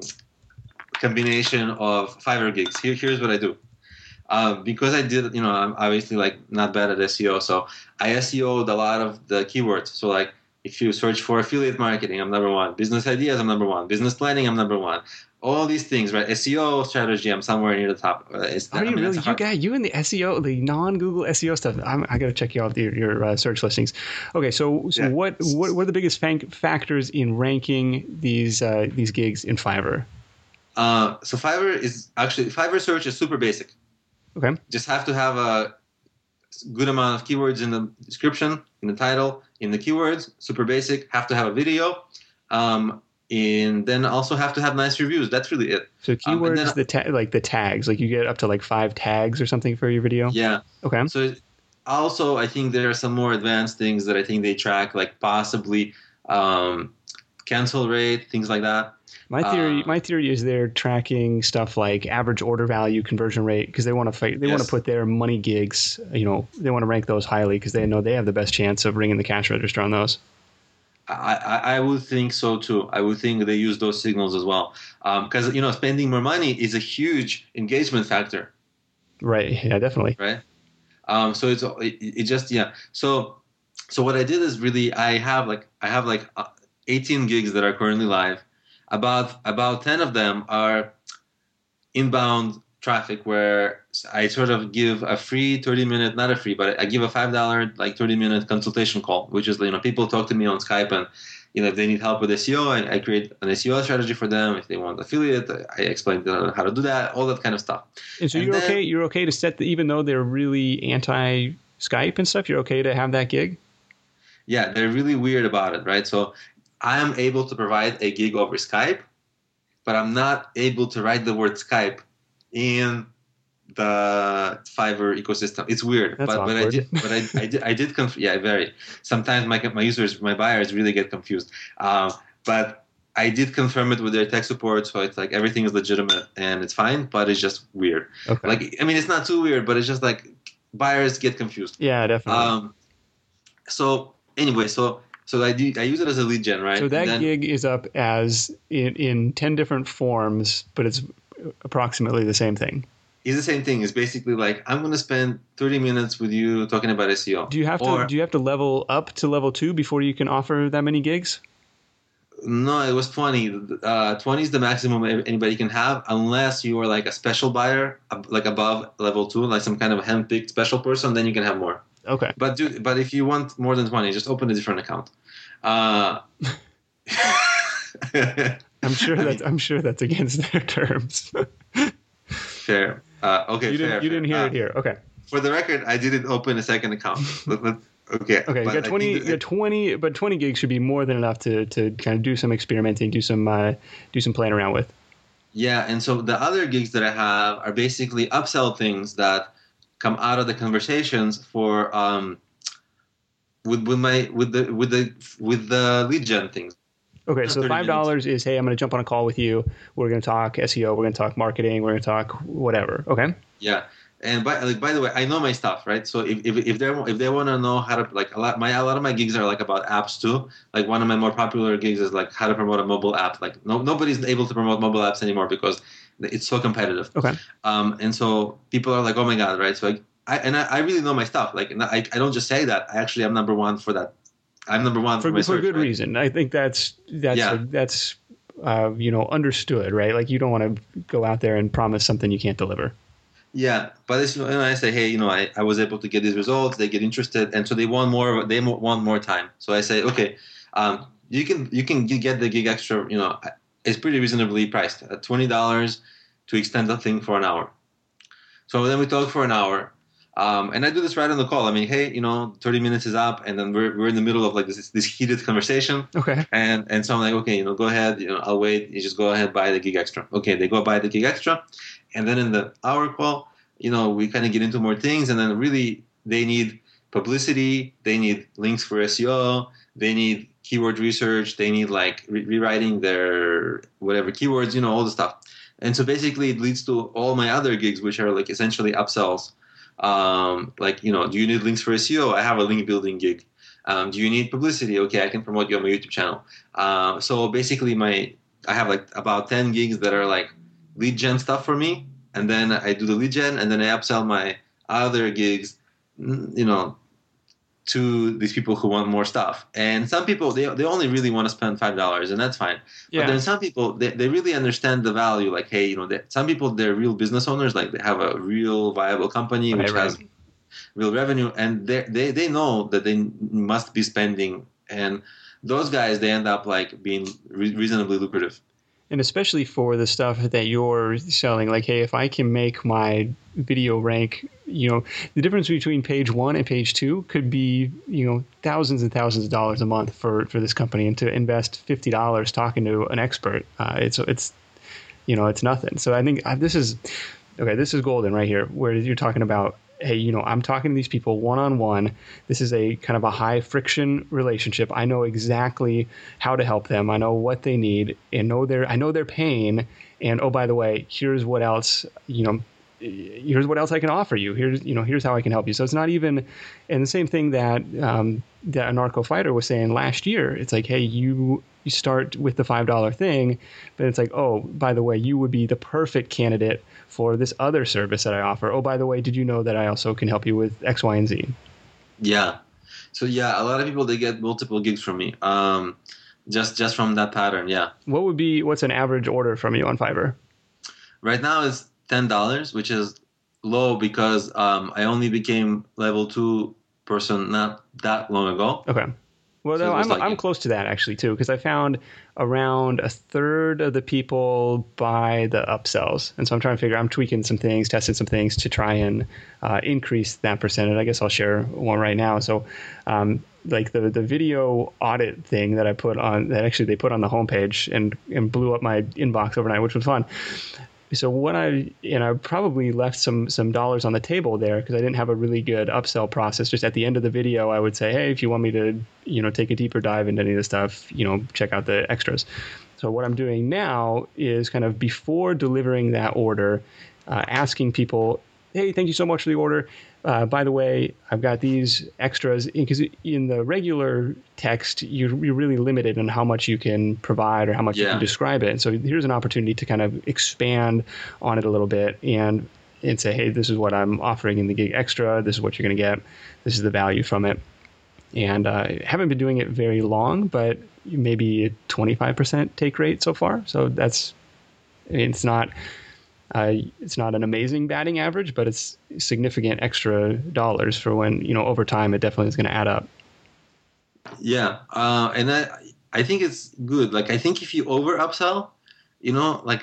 combination of Fiverr gigs. Here, here's what I do. Um, because I did, you know, I'm obviously like not bad at S E O, so I S E O'd a lot of the keywords. So like, if you search for affiliate marketing, I'm number one. Business ideas, I'm number one. Business planning, I'm number one. All these things, right? S E O strategy, I'm somewhere near the top. Uh, it's, Are you I mean, really? You got you in the S E O, the non-Google S E O stuff. I'm, I got to check you out your, your uh, search listings. Okay, so so Yeah. what, what what are the biggest fan- factors in ranking these uh, these gigs in Fiverr? Uh, so Fiverr is actually Fiverr search is super basic. Okay. Just have to have a good amount of keywords in the description, in the title, in the keywords. Super basic. Have to have a video. Um, and then also have to have nice reviews. That's really it. So keywords, um, then, the ta- like the tags, like you get up to like five tags or something for your video. Yeah. Okay. So also, I think there are some more advanced things that I think they track, like possibly um, cancel rate, things like that. My theory, Uh, my theory is they're tracking stuff like average order value, conversion rate, because they want to fight. They Yes. want to put their money gigs. You know, they want to rank those highly because they know they have the best chance of ringing the cash register on those. I, I, I would think so too. I would think they use those signals as well, because um, you know, spending more money is a huge engagement factor. Right. Yeah. Definitely. Right. Um, so it's it, it just yeah. So so what I did is really I have like I have like eighteen gigs that are currently live. About about ten of them are inbound traffic where I sort of give a free thirty minute, not a free, but I give a five dollar like thirty minute consultation call, which is, you know, people talk to me on Skype and, you know, if they need help with S E O, I, I create an S E O strategy for them. If they want affiliate, I explain to them how to do that, all that kind of stuff. And so And you're then- okay. You're okay to set the, even though they're really anti Skype and stuff. You're okay to have that gig. Yeah, they're really weird about it, right? So I am able to provide a gig over Skype, but I'm not able to write the word Skype in the Fiverr ecosystem. It's weird, That's but but I awkward. did but I, I did I did conf- yeah very sometimes my my users my buyers really get confused, um, but I did confirm it with their tech support, so it's like everything is legitimate and it's fine, but it's just weird. Okay. Like I mean, it's not too weird, but it's just like buyers get confused. Yeah, definitely. Um, so anyway, so so I do I use it as a lead gen, right? so that And then- gig is up as in, in ten different forms, but it's approximately the same thing. It's the same thing. It's basically like I'm going to spend thirty minutes with you talking about S E O. Do you have to Or, do you have to level up to level two before you can offer that many gigs? no, it was twenty. Uh, twenty is the maximum anybody can have, unless you are like a special buyer, ab- like above level two, like some kind of handpicked special person. Then you can have more. Okay. But do, but if you want more than twenty, just open a different account. Uh, I'm sure that's I'm sure that's against their terms. fair. Uh, okay, you didn't fair, you fair. didn't hear Uh, it here. Okay. For the record, I didn't open a second account. But- but- okay. Okay. You but got I twenty. think You got twenty, but twenty gigs should be more than enough to to kind of do some experimenting, do some uh, do some playing around with. Yeah, and so the other gigs that I have are basically upsell things that come out of the conversations for um, with with my with the with the with the lead gen things. Okay, so thirty five dollars is, hey, I'm going to jump on a call with you. We're going to talk S E O. We're going to talk marketing. We're going to talk whatever. Okay. Yeah, and by like by the way, I know my stuff, right? So if if if they if they want to know how to like a lot my a lot of my gigs are like about apps too. Like one of my more popular gigs is like how to promote a mobile app. Like no nobody's able to promote mobile apps anymore because it's so competitive. Okay. Um, and so people are like, oh my god, right? So I, I and I, I really know my stuff. Like, and I I don't just say that. I actually am number one for that I'm number one for, for, my for search, good right? reason. I think that's that's Yeah. that's uh, you know, understood, right? Like you don't want to go out there and promise something you can't deliver. Yeah, but it's, you know, I say, hey, you know, I, I was able to get these results. They get interested, and so they want more. They mo- want more time. So I say, okay, um, you can you can get the gig extra. You know, it's pretty reasonably priced at twenty dollars to extend the thing for an hour. So then we talk for an hour, um, and I do this right on the call. I mean, hey, you know, thirty minutes is up, and then we're we're in the middle of like this this heated conversation. Okay. And and so I'm like, okay, you know, go ahead. You know, I'll wait. You just go ahead, buy the gig extra. Okay, they go buy the gig extra. And then in the hour call, you know, we kind of get into more things, and then really they need publicity, they need links for S E O, they need keyword research, they need like re- rewriting their whatever keywords, you know, all the stuff. And so basically it leads to all my other gigs, which are like essentially upsells. Um, like, you know, do you need links for S E O? I have a link building gig. Um, do you need publicity? Okay, I can promote you on my YouTube channel. Uh, so basically my I have like about ten gigs that are like lead gen stuff for me, and then I do the lead gen, and then I upsell my other gigs, you know, to these people who want more stuff. And some people, they they only really want to spend five dollars, and that's fine. Yeah. But then some people, they, they really understand the value. Like, hey, you know, they, some people, they're real business owners. Like, they have a real viable company Right, which right. has real revenue, and they they they know that they must be spending. And those guys, they end up like being re- reasonably lucrative. And especially for the stuff that you're selling, like, hey, if I can make my video rank, you know, the difference between page one and page two could be, you know, thousands and thousands of dollars a month for, for this company. And to invest fifty dollars talking to an expert, uh, it's, it's, you know, it's nothing. So I think uh, this is, okay, this is golden right here, where you're talking about, hey, you know, I'm talking to these people one-on-one. This is a kind of a high friction relationship. I know exactly how to help them. I know what they need and know their, I know their pain. And, oh, by the way, here's what else, you know, here's what else I can offer you. Here's, you know, here's how I can help you. So it's not even, and the same thing that, um, that a narco fighter was saying last year. It's like, hey, you, you start with the five dollar thing, but it's like, oh, by the way, you would be the perfect candidate for this other service that I offer. Oh, by the way, did you know that I also can help you with X, Y, and Z? Yeah. So yeah, a lot of people, they get multiple gigs from me. Um, just just from that pattern. Yeah. What would be, what's an average order from you on Fiverr? Right now it's ten dollars, which is low because um, I only became level two person not that long ago. Okay. Well, So no, it was I'm like- I'm close to that actually too, because I found around a third of the people buy the upsells, and so I'm trying to figure. I'm tweaking some things, testing some things to try and uh, increase that percentage. I guess I'll share one right now. So, um, like the the video audit thing that I put on, that actually they put on the homepage and and blew up my inbox overnight, which was fun. So what I, and I probably left some some dollars on the table there because I didn't have a really good upsell process. Just at the end of the video, I would say, hey, if you want me to, you know, take a deeper dive into any of this stuff, you know, check out the extras. So what I'm doing now is kind of before delivering that order, uh, asking people, hey, thank you so much for the order. Uh, by the way, I've got these extras, because in the regular text, you're, you're really limited on how much you can provide or how much you Yeah. can describe it. And so here's an opportunity to kind of expand on it a little bit and and say, hey, this is what I'm offering in the gig extra. This is what you're going to get. This is the value from it. And uh, I haven't been doing it very long, but maybe a twenty-five percent take rate so far. So that's, I mean, it's not... Uh, it's not an amazing batting average, but it's significant extra dollars for when, you know, over time, it definitely is going to add up. Yeah, uh, and I I think it's good. Like, I think if you over upsell, you know, like,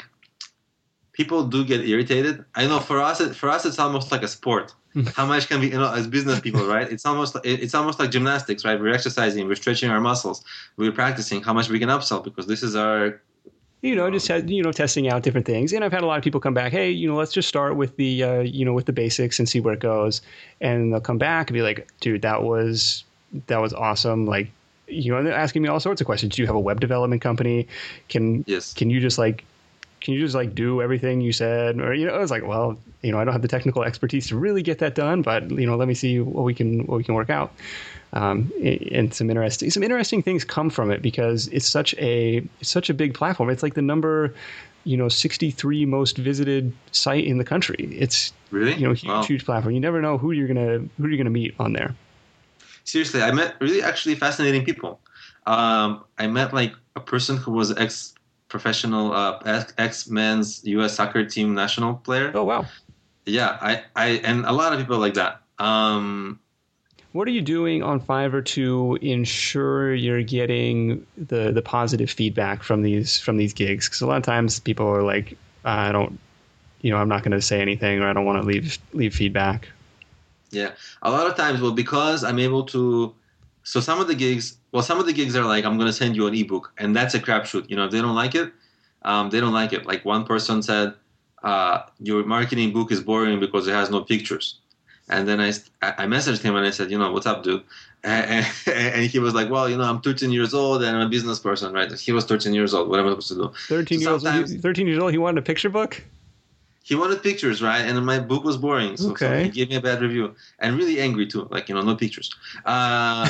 people do get irritated. I know for us, it, for us, it's almost like a sport. How much can we, you know, as business people, right? It's almost like, it's almost like gymnastics, right? We're exercising, we're stretching our muscles, we're practicing how much we can upsell because this is our. You know, just had, you know, testing out different things. And I've had a lot of people come back, hey, you know, let's just start with the, uh, you know, with the basics and see where it goes. And they'll come back and be like, dude, that was, that was awesome. Like, you know, and they're asking me all sorts of questions. Do you have a web development company? Can, Yes. can you just like, can you just like do everything you said? Or, you know, I was like, well, you know, I don't have the technical expertise to really get that done, but, you know, let me see what we can, what we can work out. Um, and some interesting, some interesting things come from it because it's such a, it's such a big platform. It's like the number, you know, sixty-three most visited site in the country. It's Really? you know, huge, Wow. huge platform. You never know who you're gonna, who you're gonna meet on there. seriously, I met really actually fascinating people. Um, I met like a person who was ex professional, uh, ex men's U S soccer team national player. Oh wow! Yeah, I, I, and a lot of people like that. Um, what are you doing on Fiverr to ensure you're getting the the positive feedback from these from these gigs? Because a lot of times people are like, I don't, you know, I'm not going to say anything, or I don't want to leave leave feedback. Yeah, a lot of times, well, because I'm able to. So some of the gigs, well, some of the gigs are like, I'm going to send you an ebook, and that's a crapshoot. You know, if they don't like it, um, they don't like it. Like one person said, uh, your marketing book is boring because it has no pictures. And then I, I messaged him and I said, you know, what's up, dude? And, and he was like, well, you know, I'm thirteen years old and I'm a business person, right? He was thirteen years old. What am I supposed to do? thirteen so years old. thirteen years old. He wanted a picture book. He wanted pictures, right? And my book was boring, so, okay. so he gave me a bad review, and really angry too. Like, you know, no pictures. Uh,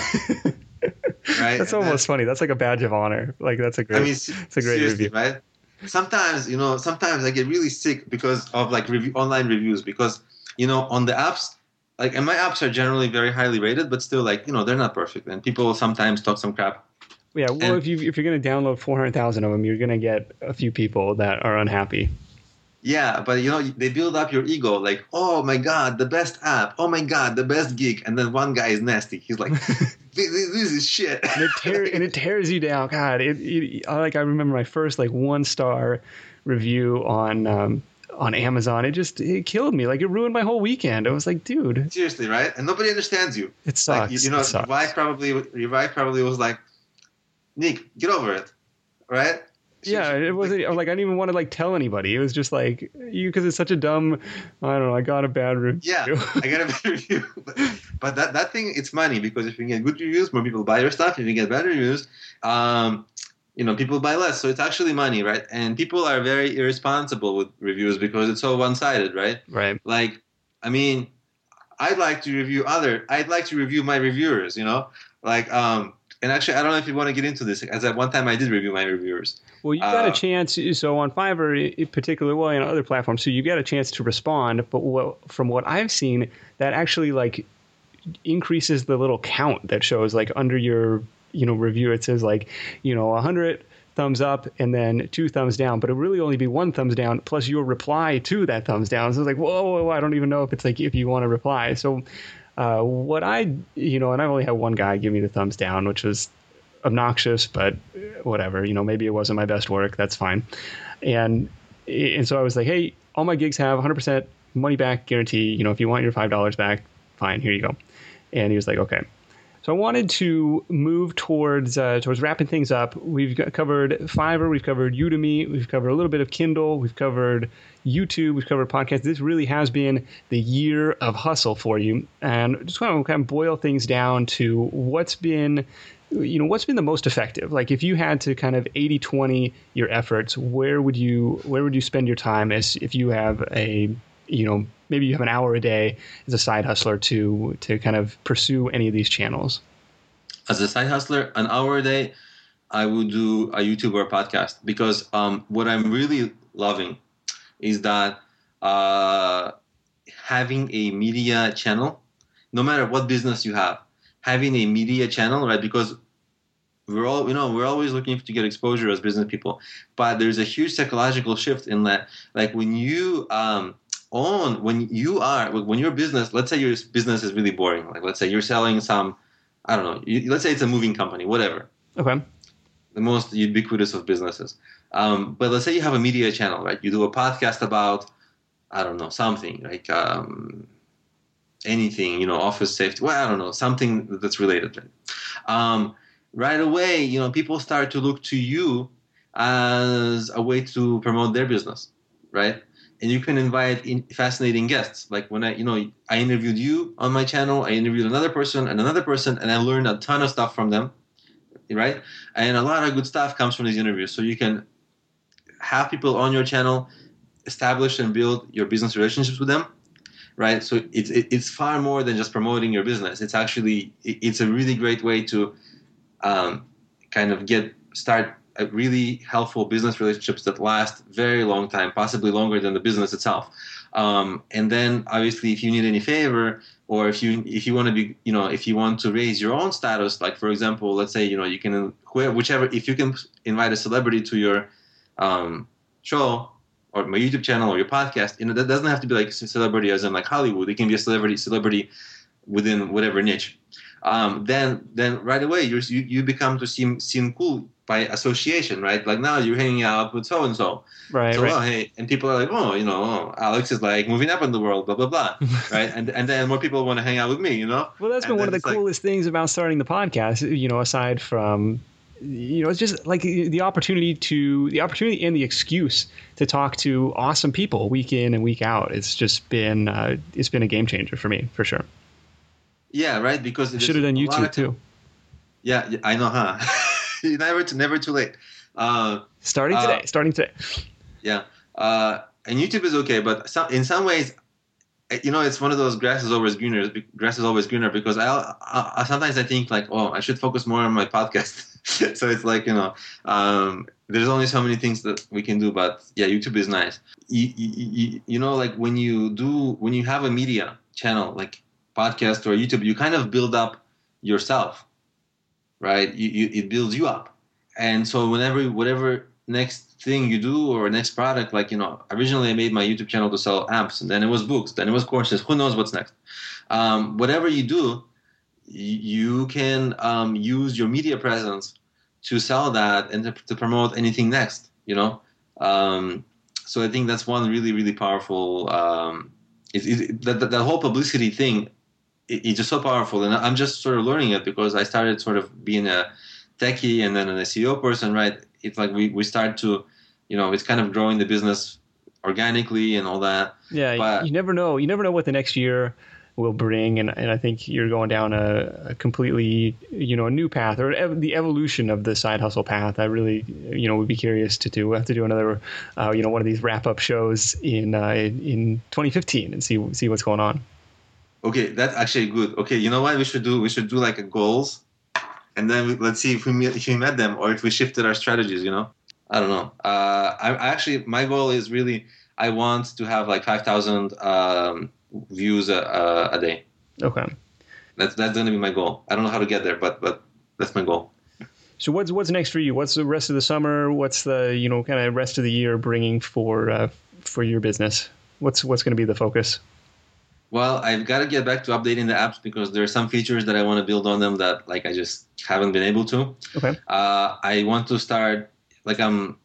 right? That's almost that's, funny. That's like a badge of honor. Like that's a great. I mean, it's a great review, right? Sometimes, you know, sometimes I get really sick because of like review, online reviews, because you know, on the apps, like, and my apps are generally very highly rated, but still, like, you know, they're not perfect, and people sometimes talk some crap. Yeah, well, and, if you if you're going to download four hundred thousand of them, you're going to get a few people that are unhappy. Yeah, but you know, they build up your ego, like, oh my god, the best app, oh my god, the best gig, and then one guy is nasty. He's like, this, this is shit, and it, tear, and it tears you down. God, it, it, like I remember my first like one star review on um, on Amazon. It just it killed me. Like it ruined my whole weekend. I was like, dude, seriously, right? And nobody understands you. It sucks. Like, you, you know, it sucks. Your wife probably, your wife probably was like, Nick, get over it, right? Yeah, it wasn't like I didn't even want to like tell anybody. It was just like you because it's such a dumb. I don't know. I got a bad review. Yeah, I got a bad review. But, but that that thing, it's money, because if you get good reviews, more people buy your stuff. If you get bad reviews, um, you know, people buy less. So it's actually money, right? And people are very irresponsible with reviews because it's so one-sided, right? Right. Like, I mean, I'd like to review other. I'd like to review my reviewers. You know, like um. And actually, I don't know if you want to get into this, as at one time I did review my reviewers. Well, you got uh, a chance. So on Fiverr, in particular, well, and other platforms, so you got a chance to respond. But what, from what I've seen, that actually like increases the little count that shows like under your you know review. It says like you know one hundred thumbs up and then two thumbs down, but it really only be one thumbs down plus your reply to that thumbs down. So it's like whoa, whoa, whoa I don't even know if it's like if you want to reply. So. Uh, what I, you know, and I've only had one guy give me the thumbs down, which was obnoxious, but whatever, you know, maybe it wasn't my best work. That's fine. And, and so I was like, hey, all my gigs have one hundred percent money back guarantee. You know, if you want your five dollars back, fine, here you go. And he was like, okay. So I wanted to move towards uh, towards wrapping things up. We've got covered Fiverr, we've covered Udemy, we've covered a little bit of Kindle, we've covered YouTube, we've covered podcasts. This really has been the year of hustle for you. And just want to kind of boil things down to what's been, you know, what's been the most effective? Like if you had to kind of eighty twenty your efforts, where would you where would you spend your time as if you have a, you know, maybe you have an hour a day as a side hustler to to kind of pursue any of these channels? As a side hustler, an hour a day, I would do a YouTube or a podcast, because um, what I'm really loving is that uh, having a media channel, no matter what business you have, having a media channel, right? Because we're all, you know, we're always looking to get exposure as business people, but there's a huge psychological shift in that, like when you um, own, when you are, when your business, let's say your business is really boring, like let's say you're selling some, I don't know, you, let's say it's a moving company, whatever. Okay. The most ubiquitous of businesses. Um, but let's say you have a media channel, right? You do a podcast about, I don't know, something like um, anything, you know, office safety. Well, I don't know, something that's related. Right? Um, right away, you know, people start to look to you as a way to promote their business, right? And you can invite in fascinating guests. Like when I, you know, I interviewed you on my channel, I interviewed another person and another person, and I learned a ton of stuff from them, right? And a lot of good stuff comes from these interviews. So you can have people on your channel, establish and build your business relationships with them, right? So it's it's far more than just promoting your business. It's actually it's a really great way to um, kind of get start a really helpful business relationships that last very long time, possibly longer than the business itself. Um, and then obviously, if you need any favor, or if you if you want to be, you know, if you want to raise your own status, like for example, let's say, you know, you can whichever if you can invite a celebrity to your um, show or my YouTube channel or your podcast, you know, that doesn't have to be like a celebrity as in like Hollywood. It can be a celebrity celebrity within whatever niche. Um, then then right away you're, you you become to seem seem cool by association, right? Like now you're hanging out with so and so, right? So right. Oh, hey, and people are like, oh, you know, oh, Alex is like moving up in the world, blah blah blah, right? And and then more people want to hang out with me, you know. Well, that's been and one of the coolest like, things about starting the podcast. You know, aside from, you know, it's just like the opportunity to the opportunity and the excuse to talk to awesome people week in and week out. It's just been uh, it's been a game changer for me, for sure. Yeah, right. Because I should have done YouTube too. Yeah, I know, huh? never, too, never too late. Uh, starting today. Uh, starting today. Yeah, uh, and YouTube is okay, but some, in some ways, you know, it's one of those grass is always greener. Grass is always greener because I, I sometimes I think like, oh, I should focus more on my podcast. So it's like, you know, um, there's only so many things that we can do, but yeah, YouTube is nice. You, you, you know, like when you do when you have a media channel like podcast or YouTube, you kind of build up yourself, right? You, you, it builds you up. And so whenever, whatever next thing you do or next product, like, you know, originally I made my YouTube channel to sell amps, and then it was books, then it was courses, who knows what's next. Um, whatever you do, you can um, use your media presence to sell that and to, to promote anything next, you know? Um, so I think that's one really, really powerful, um, it, it, that, that, that whole publicity thing, it's just so powerful, and I'm just sort of learning it because I started sort of being a techie and then an S E O person, right? It's like we, we start to, you know, it's kind of growing the business organically and all that. Yeah, but you never know. You never know what the next year will bring, and, and I think you're going down a, a completely, you know, a new path or ev- the evolution of the side hustle path. I really, you know, would be curious to do. We'll have to do another, uh, you know, one of these wrap up shows in uh, in twenty fifteen and see see what's going on. Okay, that's actually good. Okay, you know what we should do? We should do like a goals, and then we, let's see if we met, if we met them or if we shifted our strategies. You know, I don't know. Uh, I, I actually my goal is really I want to have like five thousand um, views a, a, a day. Okay, that's that's gonna be my goal. I don't know how to get there, but but that's my goal. So what's what's next for you? What's the rest of the summer? What's the you know kind of rest of the year bringing for uh, for your business? What's what's going to be the focus? Well, I've got to get back to updating the apps because there are some features that I want to build on them that like I just haven't been able to. Okay. Uh, I want to start like I'm.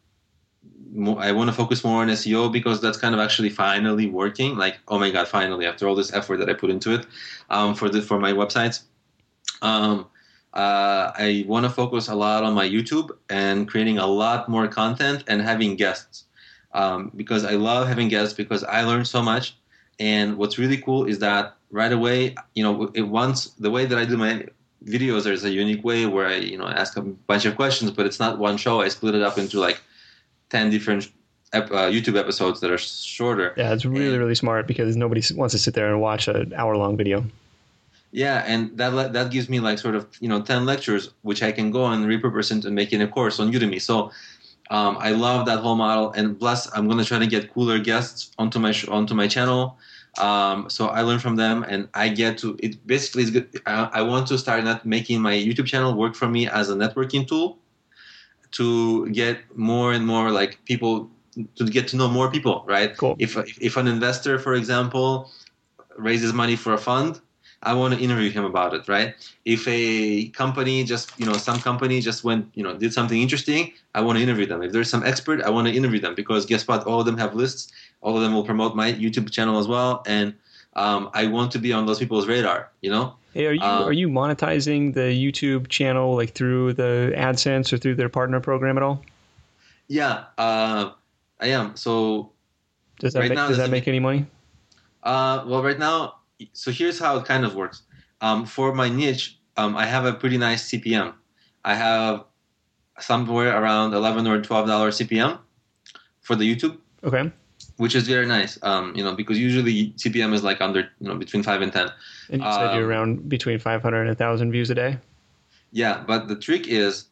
I want to focus more on S E O because that's kind of actually finally working. Like, oh my god, finally! After all this effort that I put into it, um, for the for my websites, um, uh, I want to focus a lot on my YouTube and creating a lot more content and having guests, um, because I love having guests because I learn so much. And what's really cool is that right away, you know, it once the way that I do my videos, there's a unique way where I, you know, ask a bunch of questions, but it's not one show. I split it up into like ten different ep- uh, YouTube episodes that are shorter. Yeah, it's really, and, really smart because nobody wants to sit there and watch an hour long video. Yeah, and that that gives me like sort of, you know, ten lectures, which I can go and repurpose into making a course on Udemy. So um, I love that whole model. And plus, I'm going to try to get cooler guests onto my sh- onto my channel. Um, so I learn from them, and I get to. It basically is good. I, I want to start not making my YouTube channel work for me as a networking tool to get more and more like people to get to know more people. Right? Cool. If if an investor, for example, raises money for a fund, I want to interview him about it, right? If a company just, you know, some company just went, you know, did something interesting, I want to interview them. If there's some expert, I want to interview them because guess what? All of them have lists. All of them will promote my YouTube channel as well. And um, I want to be on those people's radar, you know? Hey, are you um, are you monetizing the YouTube channel like through the AdSense or through their partner program at all? Yeah, uh, I am. So does that, right make, now, does that make any money? Uh, well, right now, so here's how it kind of works. Um, for my niche, um, I have a pretty nice C P M. I have somewhere around eleven or twelve dollars C P M for the YouTube. Okay. Which is very nice, um, you know, because usually C P M is like under, you know, between five and ten. And you said um, you're around between five hundred and one thousand views a day? Yeah, but the trick is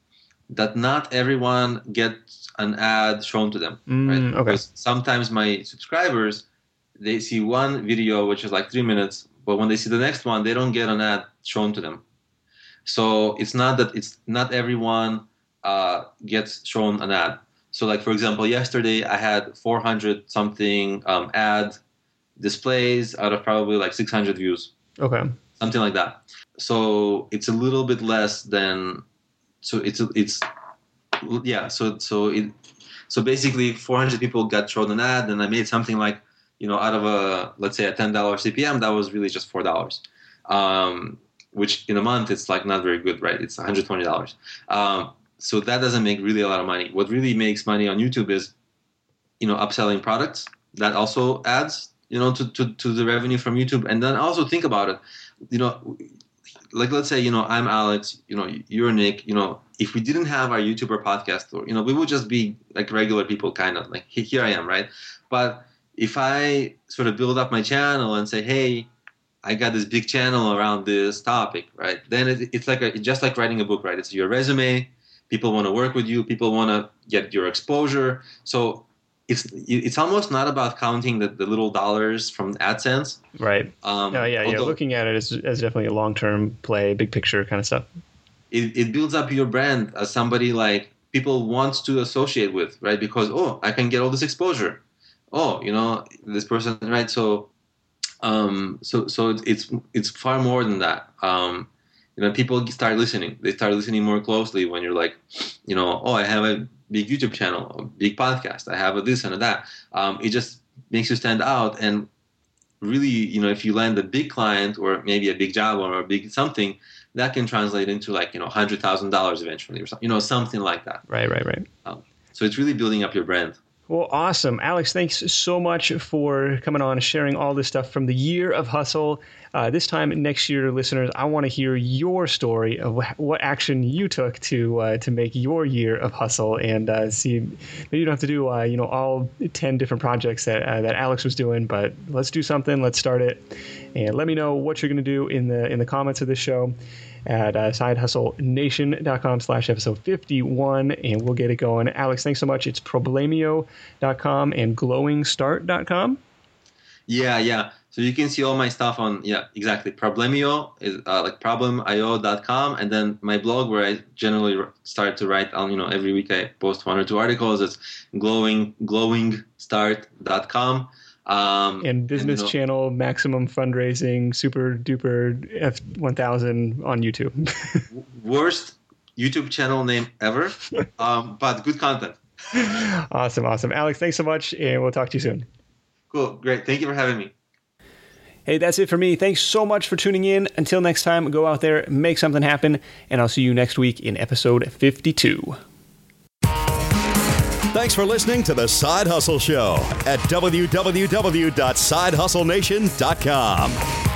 that not everyone gets an ad shown to them. Mm, right? okay. Because sometimes my subscribers, they see one video which is like three minutes, but when they see the next one, they don't get an ad shown to them. So it's not that it's not everyone uh, gets shown an ad. So like, for example, yesterday I had four hundred something um, ad displays out of probably like six hundred views. Okay. Something like that. So it's a little bit less than, so it's, it's, yeah. So, so it, so basically four hundred people got shown an ad, and I made something like, you know, out of a, let's say a ten dollars C P M, that was really just four dollars. Um, which in a month, it's like not very good, right? It's one hundred twenty dollars. Um, so that doesn't make really a lot of money. What really makes money on YouTube is, you know, upselling products. That also adds, you know, to, to, to the revenue from YouTube. And then also think about it, you know, like let's say, you know, I'm Alex, you know, you're Nick, you know, if we didn't have our YouTuber podcast, or, you know, we would just be like regular people, kind of like, here I am, right? But if I sort of build up my channel and say, hey, I got this big channel around this topic, right? Then it, it's like a, it's just like writing a book, right? It's your resume. People want to work with you. People want to get your exposure. So it's it's almost not about counting the, the little dollars from AdSense. Right. Um, yeah, yeah, yeah. Looking at it as, as definitely a long-term play, big picture kind of stuff. It, it builds up your brand as somebody like people want to associate with, right? Because, oh, I can get all this exposure. Oh, you know, this person, right? So, um, so, so it's, it's far more than that. Um, you know, people start listening. They start listening more closely when you're like, you know, oh, I have a big YouTube channel, a big podcast. I have a this and a that. Um, it just makes you stand out. And really, you know, if you land a big client or maybe a big job or a big something, that can translate into like, you know, one hundred thousand dollars eventually or something, you know, something like that. Right, right, right. Um, so it's really building up your brand. Well, awesome. Alex, thanks so much for coming on and sharing all this stuff from the year of hustle. Uh, this time next year, listeners, I want to hear your story of wh- what action you took to uh, to make your year of hustle, and uh, see, maybe you don't have to do uh, you know all ten different projects that uh, that Alex was doing, but let's do something. Let's start it, and let me know what you're going to do in the in the comments of this show at uh, sidehustlenation.com slash episode 51, and we'll get it going. Alex, thanks so much. It's problemio dot com and glowing start dot com. Yeah, yeah. So you can see all my stuff on, yeah, exactly. Problemio is uh, like problem I O dot com, and then my blog where I generally start to write on, you know, every week I post one or two articles. It's glowing glowing start dot com. Um, and business and, you know, channel, maximum fundraising, super duper F one thousand on YouTube. Worst YouTube channel name ever, um, but good content. Awesome, awesome. Alex, thanks so much, and we'll talk to you soon. Cool, great. Thank you for having me. Hey, that's it for me. Thanks so much for tuning in. Until next time, go out there, make something happen, and I'll see you next week in episode fifty-two. Thanks for listening to The Side Hustle Show at w w w dot side hustle nation dot com.